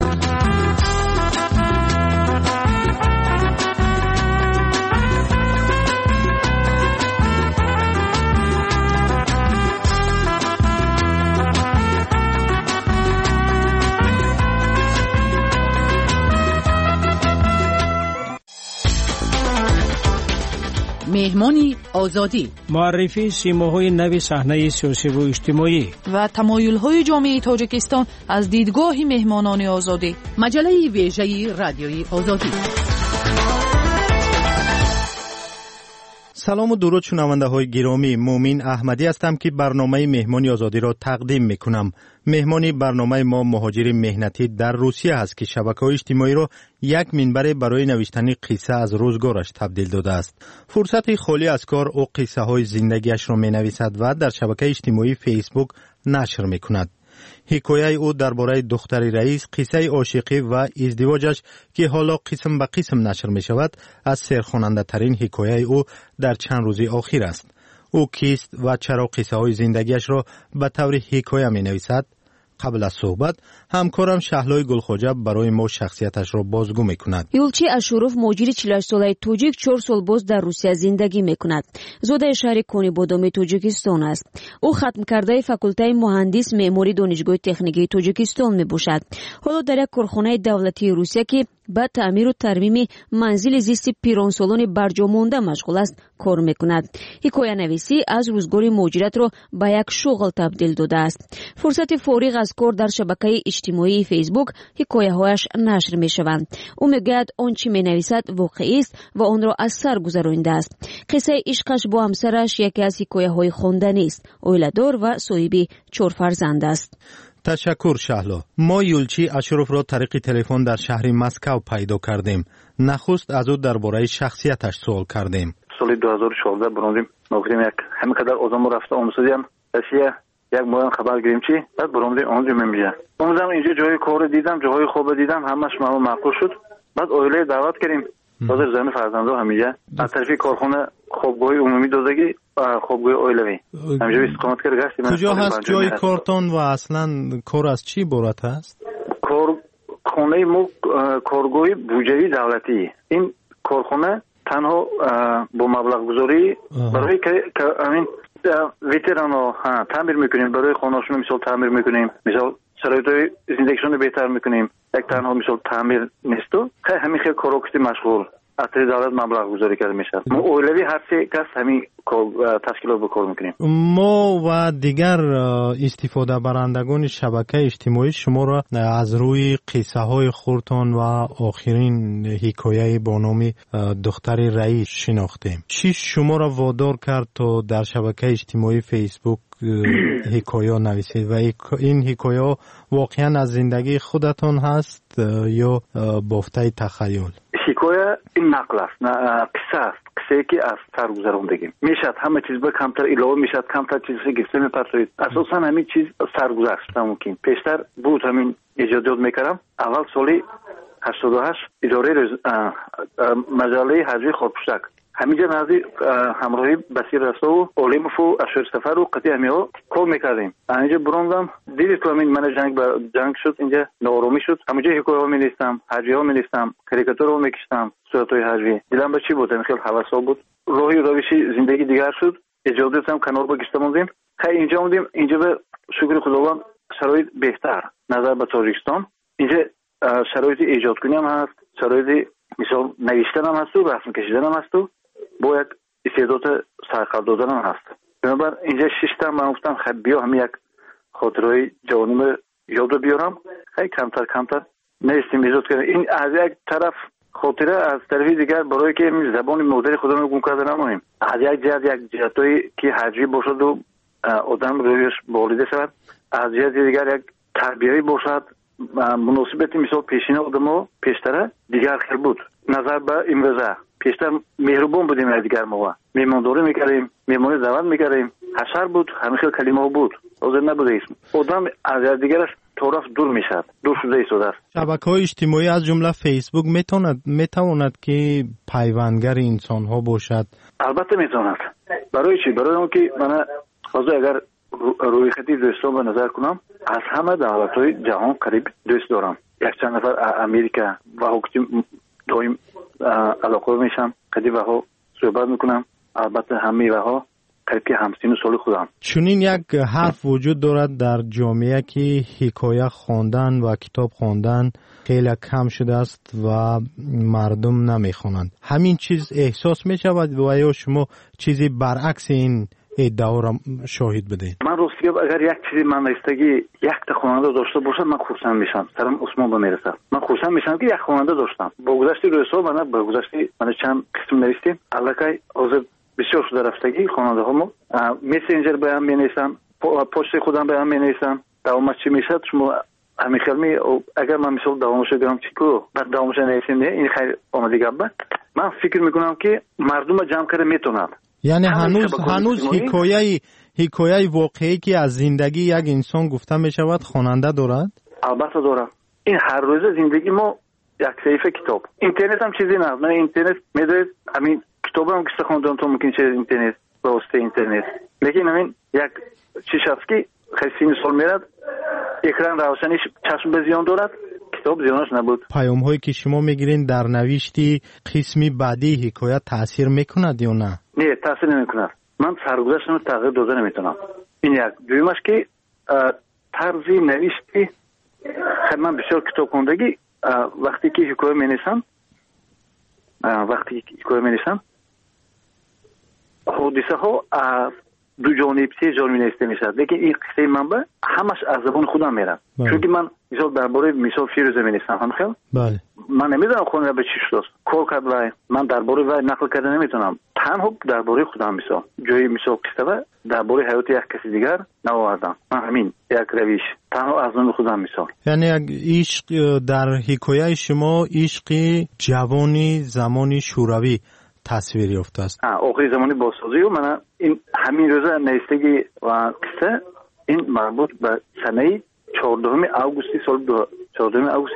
مهمانی آزادی، معرفی سیماهای نو صحنه سیاسی و اجتماعی و تمایل‌های جامعه تاجیکستان از دیدگاه مهمانان آزادی. مجله ویژه رادیوی آزادی. سلام و درود شنونده های گرامی، مومین احمدی هستم که برنامه مهمانی آزادی را تقدیم میکنم. مهمانی برنامه ما مهاجر مهنتی در روسیه است که شبکه‌های اجتماعی را یک منبر برای نوشتن قصه از روزگارش تبدیل داده است. فرصت خالی از کار او قصه های زندگیش را می نویسد و در شبکه اجتماعی فیسبوک نشر می کند. حکایه او درباره دختر رئیس، قصه عاشقی و ازدواجش که حالا قسم به قسم نشر می شود، از سرخواننده ترین حکایه او در چند روز اخیر است. او کیست و چرا قصه های زندگیش را به طور حکایه می نویسد؟ قبل از صحبت همکارم شهلای گلخواجه برای ما شخصیتش را بازگو میکند. یولچی اشوروف مهاجر 48 ساله توجیک 4 سال باز در روسیه زندگی میکند. زاده شهر کونی بادام توجیکستان است. او ختم کرده فاکولته مهندس معماری دانشگاه تکنیکی توجیکستان میباشد. حالا در یک کارخانه دولتی روسیه که با تعمیر و ترمیم منزل زیست پیرانسالان برجامانده مشغول است کار میکند. حکایه نویسی از روزگار مهاجرت را به یک شغل تبدیل داده است. فرصت فارغ از کار در شبکه اجتماعی فیسبوک حکایه هایش نشر می شوند. او میگوید آنچه می نویسد واقعی است و آن را از سر گذرانده است. قصه عشقش با همسرش یکی از حکایه های خواندنی است. اویله‌دار و صاحب 4 فرزند است. تشکر شهلا. ما یولچی اشروف را طریق تلفن در شهر مسکو پیدا کردیم. نخست از او درباره شخصیتش سوال کردیم. سال 2014 برآمدیم. نگفتیم یک همینقدر آدم رفته آموزیدیم. اشیا یک ماه خبر گرفتیم چی؟ بعد برآمدیم اونجا میمیره. اونجا اینجا جای کار دیدم، جای خوب دیدم، همش معقول شد. بعد اویله دعوت کردیم. حاضر زن فرزنده همیشه از طرف کارخانه خوابگاه عمومی دادگی خوابگاه اویلوی همینجا استقامت کرد. کجا هست جای کارتون و اصلا کار از چی عبارت است؟ کارخانه ما کارگاه بودجه دولتی. این کارخانه تنها با مبلغ گذاری برای که همین ویترانو تعمیر میکنیم، برای خانه‌شون مثال تعمیر میکنیم، مثال شرایط زندگیشون بهتر میکنیم. یک تنها مثال تعمیر نیست و همین خیلی کاراکتی مشغول از طریق دولت مبلغ گذاری کرده میشه. ما اولوی هر سه کس همین تشکیلات بکار میکنیم. ما و دیگر استفاده برندگان شبکه اجتماعی شما را از روی قصه های خورتان و آخرین حکایه با نام دختر رئیس شناختیم. چی شما را وادار کرد تا در شبکه اجتماعی فیسبوک حکایه نویسید و این حکایه واقعا از زندگی خودتان هست یا بافته تخیل؟ حکایه این نقل است، قصه است، قصه که از سر گذراندگی میشد. همه چیز به کمتر علاوه میشد، کمتر چیزی گفته میپرسید. اساسا همین چیز سرگذشت ممکن پیشتر بود. همین ایجادات میکردم. اول سالی 88 اداره مجله حجوی خودپوشک همینجا نزدیک همراهی بسیر رسا و اولیموف و اشور سفر و قطعی همیه کار میکردیم. اینجا بروندم دیدید که همین من جنگ شد، اینجا نارامی شد. همینجا حکایه ها می‌نویسم، حجوی ها می‌نویسم، کاریکاتور ها می‌کشتم، صورت‌های حجوی. دیدم به چی بود؟ خیلی هوسا بود. راهی روشی زندگی دیگر شد. اجازه دادم کنار بگشتم اومدیم. خیلی اینجا اومدیم. اینجا به شکر خداوند شرایط بهتر نظر به تاجیکستان. اینجا شرایط ایجاد کنی هم هست، شرایط مثال نوشتن هم هست و رسم کشیدن هم هست و با یک استعداد سرقلب دادن هم هست. بنابر اینجا 6 تا من گفتم خب بیا هم یک خاطرهای جوانیم یاد بیارم. خیلی کمتر نیستیم ایجاد کردن. این از یک طرف خاطره، از طرف دیگر برای که زبان مادری خودمون گم کردن نمونیم. از یک جهتایی که حجوی باشد و آدم رویش بالیده شود، از جهت دیگر یک تربیتی باشد. مناسبت مثال پیشین آدم‌ها پیشتره دیگر خیلی بود. نظر به امروزه پیشتر مهربان بودیم از دیگر ما. میمانداری میکردیم، میمانی دعوت میکردیم. حشر بود، همه خیلی کلمه بود. حاضر نبوده اسم. آدم از دیگرش طرف دور میشد، دور شده ایستاده است. شبکه‌های اجتماعی از جمله فیسبوک میتواند که پیوندگر انسان‌ها باشد؟ البته میتواند. برای چی؟ برای اون که من حاضر اگر روی خطی دوستان به نظر کنم، از همه دولت‌های جهان قریب دوست دارم. یک چند نفر امریکا و حکومت دائم علاقه میشم، قریب ها صحبت میکنم. البته همه ها قریب که همسین سال خودم. چنین یک حرف وجود دارد در جامعه که حکایه خواندن و کتاب خواندن خیلی کم شده است و مردم نمیخوانند. همین چیز احساس میشود و یا شما چیزی برعکس این ادعا را شاهد بدهید؟ من راستی اگر یک چیزی من رستگی یک تا خواننده داشته باشم من خرسند میشم، سرم عثمان بمیرسم. من خرسند میشم که یک خواننده داشتم. با گذشت روزها من با گذشت من چند قسم نوشتیم الکی حاضر بسیار شده رفتگی خواننده ها ما مسنجر به هم می‌نویسن، پست خودم به هم می‌نویسن. دوامش چی میشه شما همین خیلی اگر من مثلا دوامش بگم چیکو بعد دوامش نویسیم نه این خیلی آماده گپ. من فکر میکنم که مردم جمع کرده میتونن. یعنی هنوز حکایه واقعی که از زندگی یک انسان گفته میشود خواننده دارد؟ البته دارد. این هر روز زندگی ما یک صفحه کتاب. اینترنت هم چیزی نه اینترنت میدونید همین کتابم که خوندم تو ممکن چه اینترنت واسطه اینترنت. لیکن همین یک چیز است که خیلی سال میرد اکران روشنیش چشم به زیان دارد، کتاب زیانش نبود. پیام هایی که شما میگیرین در نوشتی قسمی بعدی حکایت تاثیر میکند یا نه؟ نه تاثیر نمیکند. من سرگذشتم تغییر داده نمیتونم. این یک. دویمش که طرز نوشتی من بسیار کتاب خوندگی وقتی که حکایت مینویسم حادثه ها دو جانب سه جانب نوشته میشد. لیکن این قصه منبع همش از زبان خودم میرم. چون که من مثال درباره مثال فیروزه مینویسم هم خیلی بله من نمیدونم خونه به چی شد کار کرد و من درباره وای نقل کرده نمیتونم. تنها درباره خودم مثال جای مثال قصه و درباره حیات یک کسی دیگر نوردم. من همین یک روش تنها از نام خودم مثال. یعنی عشق در حکایت شما عشق جوانی زمانی شوروی تصویر یافته است. آخری زمانی بازسازی و من این همین روزا نوشتگی و قصه این مربوط به سنه 14 آگوست سال 14 آگوست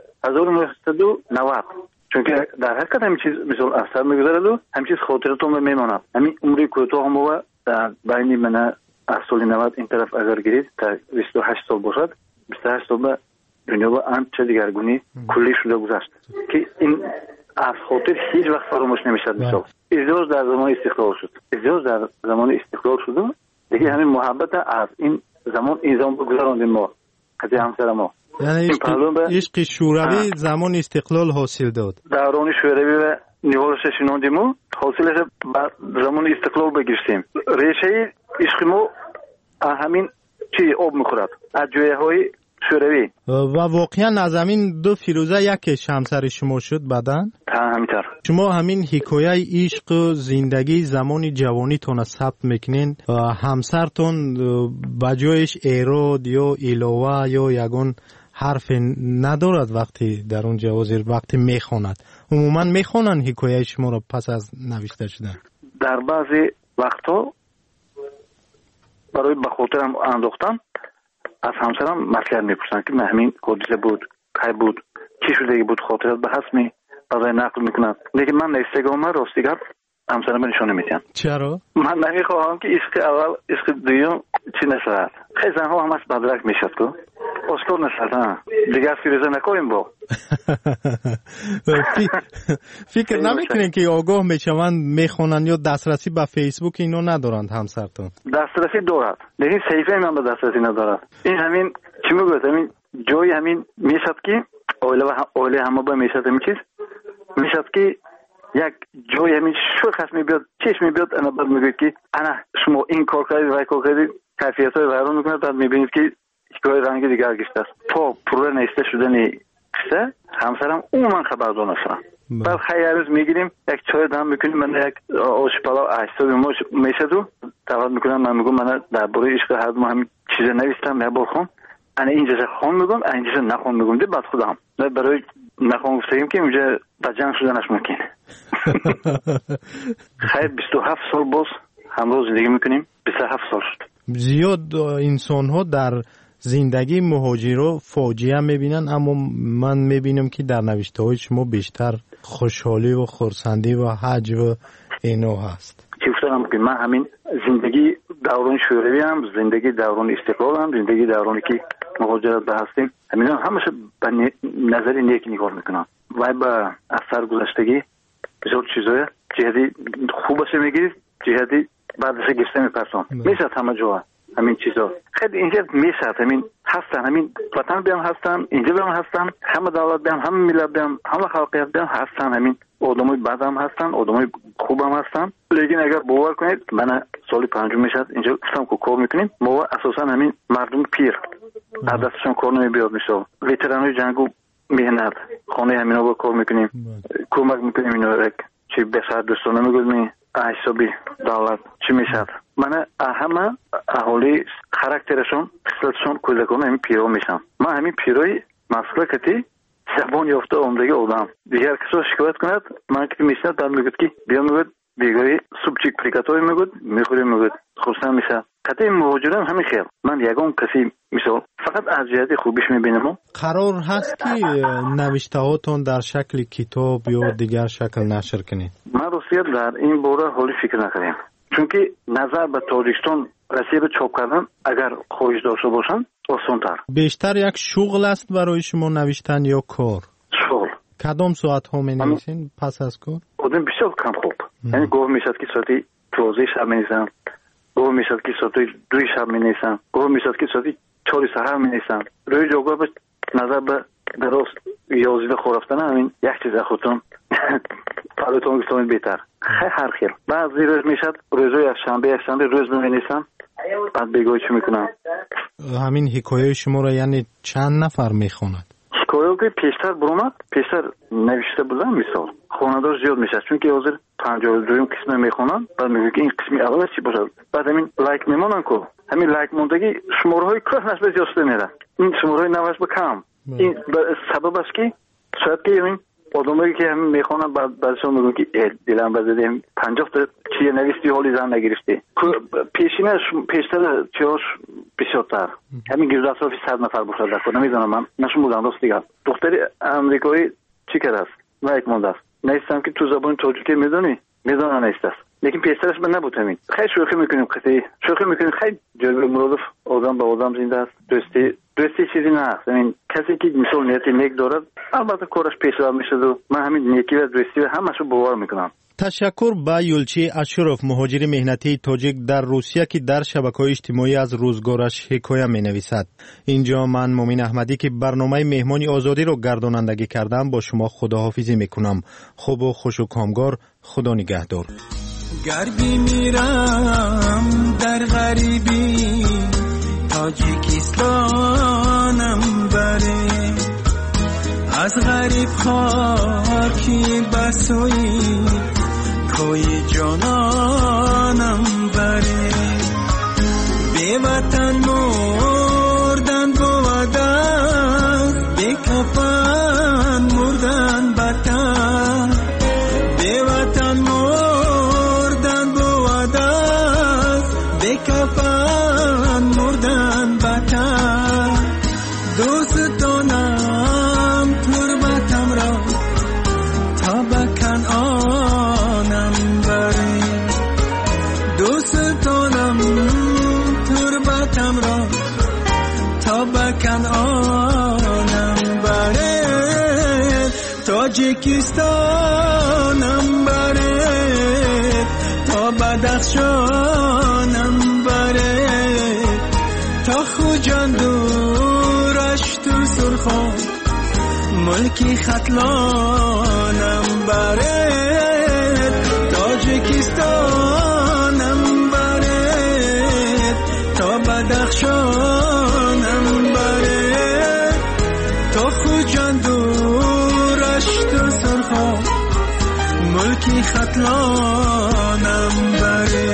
1990. چون که در حقیقت همین چیز مثل اثر میگذارد و همین چیز خاطراتم میماند. همین عمری کوتاه هم و بین من از سال 90 این طرف اگر گیرید تا 28 سال باشد 28 سال به دنیا با چه دیگرگونی کلی شده گذشت که این از خاطر هیچ وقت فراموش نمیشد. مثلا ازدواج در زمان استقلال شد دیگه همین محبت از این زمان بگذراندیم ما قضیه همسر ما. یعنی عشق شوروی زمان استقلال حاصل داد. دوران شوروی و نیولش شنوندیم و حاصلش زمان استقلال بگیریم. ریشه عشق ما همین چی آب میخورد از جویه های شوروی و واقعا از همین دو فیروزه یکش همسر شما شد بعدن؟ همینطور. شما همین حکایه عشق زندگی زمانی جوانی تون ثبت میکنین همسرتون بجایش ایراد یا علاوه یا یگان حرف ندارد وقتی در اون جوازیر وقتی میخواند عموما میخوانن حکایه شما رو پس از نوشته شدن؟ در بعضی وقتا برای به خاطرم انداختن از همسرم مسئله میپرسن که همین حادثه بود کی بود چی شده بود خاطرات به حسمی برای نقل میکنن. لیکن من نوشتگام راستیگر همسرم نشون نمیدم. چرا؟ من نمیخواهم که عشق اول عشق دوم چی نشود. خیلی زنها همش بدرک میشد که اسکار نشد دیگر فیروزه نکنیم با فکر نمیکنین که آگاه میشوند میخونن یا دسترسی به فیسبوک اینو ندارند همسرتون؟ دسترسی دارد لیکن صحیفه من به دسترسی ندارد. این همین چی میگوید همین جای همین میشد که اوله همه با میشد همین چیز میشد که یک جای همین شوخ میبیاد چشم میبیاد انا بعد میگوید که انا شما این کار کردید و کار کردید کیفیت های ویران میکنه بعد میبینید که حکایه رنگ دیگر گشته است. تا پروژه نوشته شدن قصه همسرم من خبر دانستم. بعد خیلی روز میگیریم یک چای دم میکنیم من یک آش پلاو اجسادی ما میشد و دعوت میکنم من میگم من درباره عشق هر ما همین چیز نوشتم نبار خون انا اینجا خون میگم اینجا نخون میگم ده بعد خودم برای نخون گفتیم که اینجا با جنگ شدنش ممکنه. خیلی 27 سال باز همراه زندگی میکنیم 27 سال شد. زیاد انسان ها در زندگی مهاجرو فاجعه میبینن اما من میبینم که در نوشته های شما بیشتر خوشحالی و خرسندی و حج و اینو هست. چی گفتم که من همین زندگی دوران شوروی هم زندگی دوران استقلال هم زندگی دورانی که مهاجرت به هستیم همین همش به نظر نیک نگاه میکنم و با اثر گذشتگی بسیار چیزای جهتی خوبش میگیرید جهتی بعدش گشته میپرسم میشد همه جا همین چیزا خیلی اینجا میشد همین هستن همین وطن بیان هستن اینجا بیان هستن همه دولت بیان همه ملت بیان همه خلقیت بیان هستن همین آدمای بد هم هستن آدمای خوب هم هستن. لیکن اگر باور کنید من سال 5 میشد اینجا گفتم که کار میکنیم ما اساسا همین مردم پیر از دستشون کار نمیاد میشه وترانای جنگو مهنت خانه همینا با کار میکنیم کمک میکنیم اینا چی بسر دوستانه میگوزمی حسابی دولت چی میشد؟ من همه اهالی خاراکترشون خصلتشون کودکان همین پیرو میشن. من همین پیروی مسئله کتی زبان یافته عمرگی آدم دیگر کسا شکایت کند من که میشنم در میگود که بیا میگود بیگاری سوپچیک پریکاتوی میگود میخوری میگود خورسن میشه. قطعی مهاجران همین خیل من یکم کسی مثال فقط از جهت خوبیش میبینم. قرار هست که نوشته هاتون در شکل کتاب یا دیگر شکل نشر کنید؟ من روسیه در این باره حالی فکر نکردیم چون که نظر به تاجیکستان روسیه به چاپ کردن اگر خواهش داشته باشن آسان‌تر. بیشتر یک شغل است برای شما نوشتن یا کار؟ شغل. کدام ساعت ها می نویسین پس از کار؟ آدم بسیار کم خوب. یعنی گوه میشد که ساعتی 12 شب می نویسم، گوه میشد که ساعتی 2 شب می نویسم، گوه میشد که ساعتی 4 سحر می نویسم. روی جوگاه به نظر به درست یازده خورفتن همین یک چیز خودتون پلوتون گفتم بهتر. هر خیل. بعضی روز میشد روزای یک شنبه روز می نویسم. بعد بگوی چی میکنم. همین حکایه شما را یعنی چند نفر میخواند؟ حکایه که پیشتر برومد پیشتر نوشته بودم مثال خواندار زیاد میشه چون که حاضر 52 قسم میخونن بعد میگه که این قسمی اول چی باشه بعد همین لایک میمونن کو همین لایک موندگی شماره های کلاس نسبت زیاد میره این شماره های نوش به کم این سبب است که شاید که این آدمایی که همین میخونن بعدشون میگن که دلم بزدیم 50 تا چیه نوشتی حالی زن نگرفتی پیشینش پیشتر چیاش بسیارتر همین گرد اطرافی 100 نفر باشه در نمیدونم من نشون بودم راست دیگه دختری امریکایی چی کرده است لایک مونده است نیستم که تو زبان تاجیکی میدونم نیست است لیکن پیشترش من نبود همین خیلی شوخی میکنیم خیلی جلوی مرادف آدم با آدم زنده است دوستی چیزی نه است همین کسی که مثال نیتی نیک دارد البته کارش پیشرفت میشه و من همین نیکی و دوستی و همشو باور میکنم. تشکر به یولچی اشرف مهاجر مهنتی تاجیک در روسیه که در شبکه‌های اجتماعی از روزگارش حکایه می‌نویسد. اینجا من مومین احمدی که برنامه مهمانی آزادی رو گردانندگی کردم با شما خداحافظی میکنم. خوب و خوش و کامگار. خدا نگهدار. گربی میرم در غریبی تاجیکستانم بره از غریب خاکی بسوی کوی جانانم بره بی وطن مردن بودن بی کفن مردن بطن بی وطن مردن بودن بی کفن مردن بطن دوستانم تربتم را تا بکن آنم بره دوستانم تربتم را تا بکن آنم بره تاجیکستانم بره تا بدخشانم بره تا خوجان دورش تو سرخان ملکی خطلانم بره تاجیکستانم بره تا بدخشانم بره تا خوجان دورش تو سرخان ملکی خطلانم بره.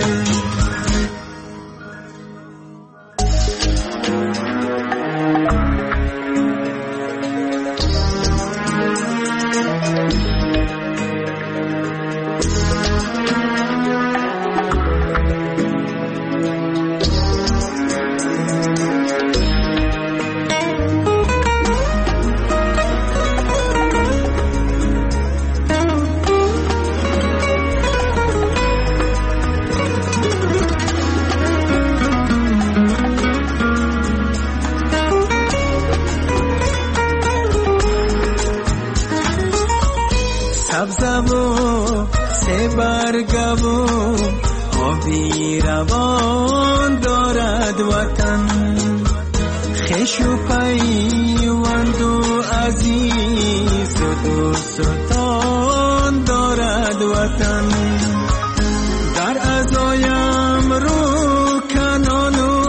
آبی روان دارد وطن خش و پیوند و عزیز و دوستان دارد وطن در عزایم رو کنان و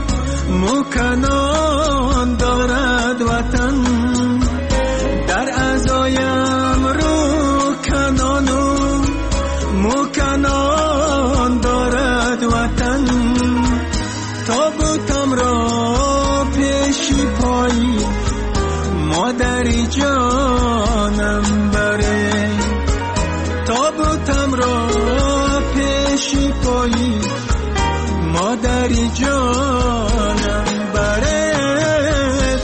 مکنان دارد وطن در عزایم رو کنان و مکنان مادری جانم برات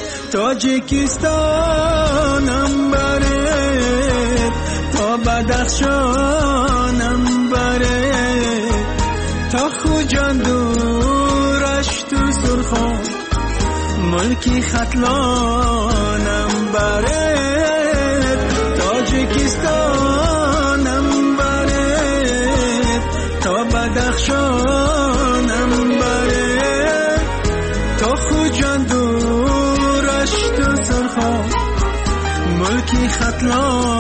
تاجیکستانم برات تا بدخشانم برات تا خوجان دورش تو سرخان ملکی ختلانم برات تاجیکستانم برات تا بدخشانم برات تا خوجان دورش تو سرخان ملکی ختلانم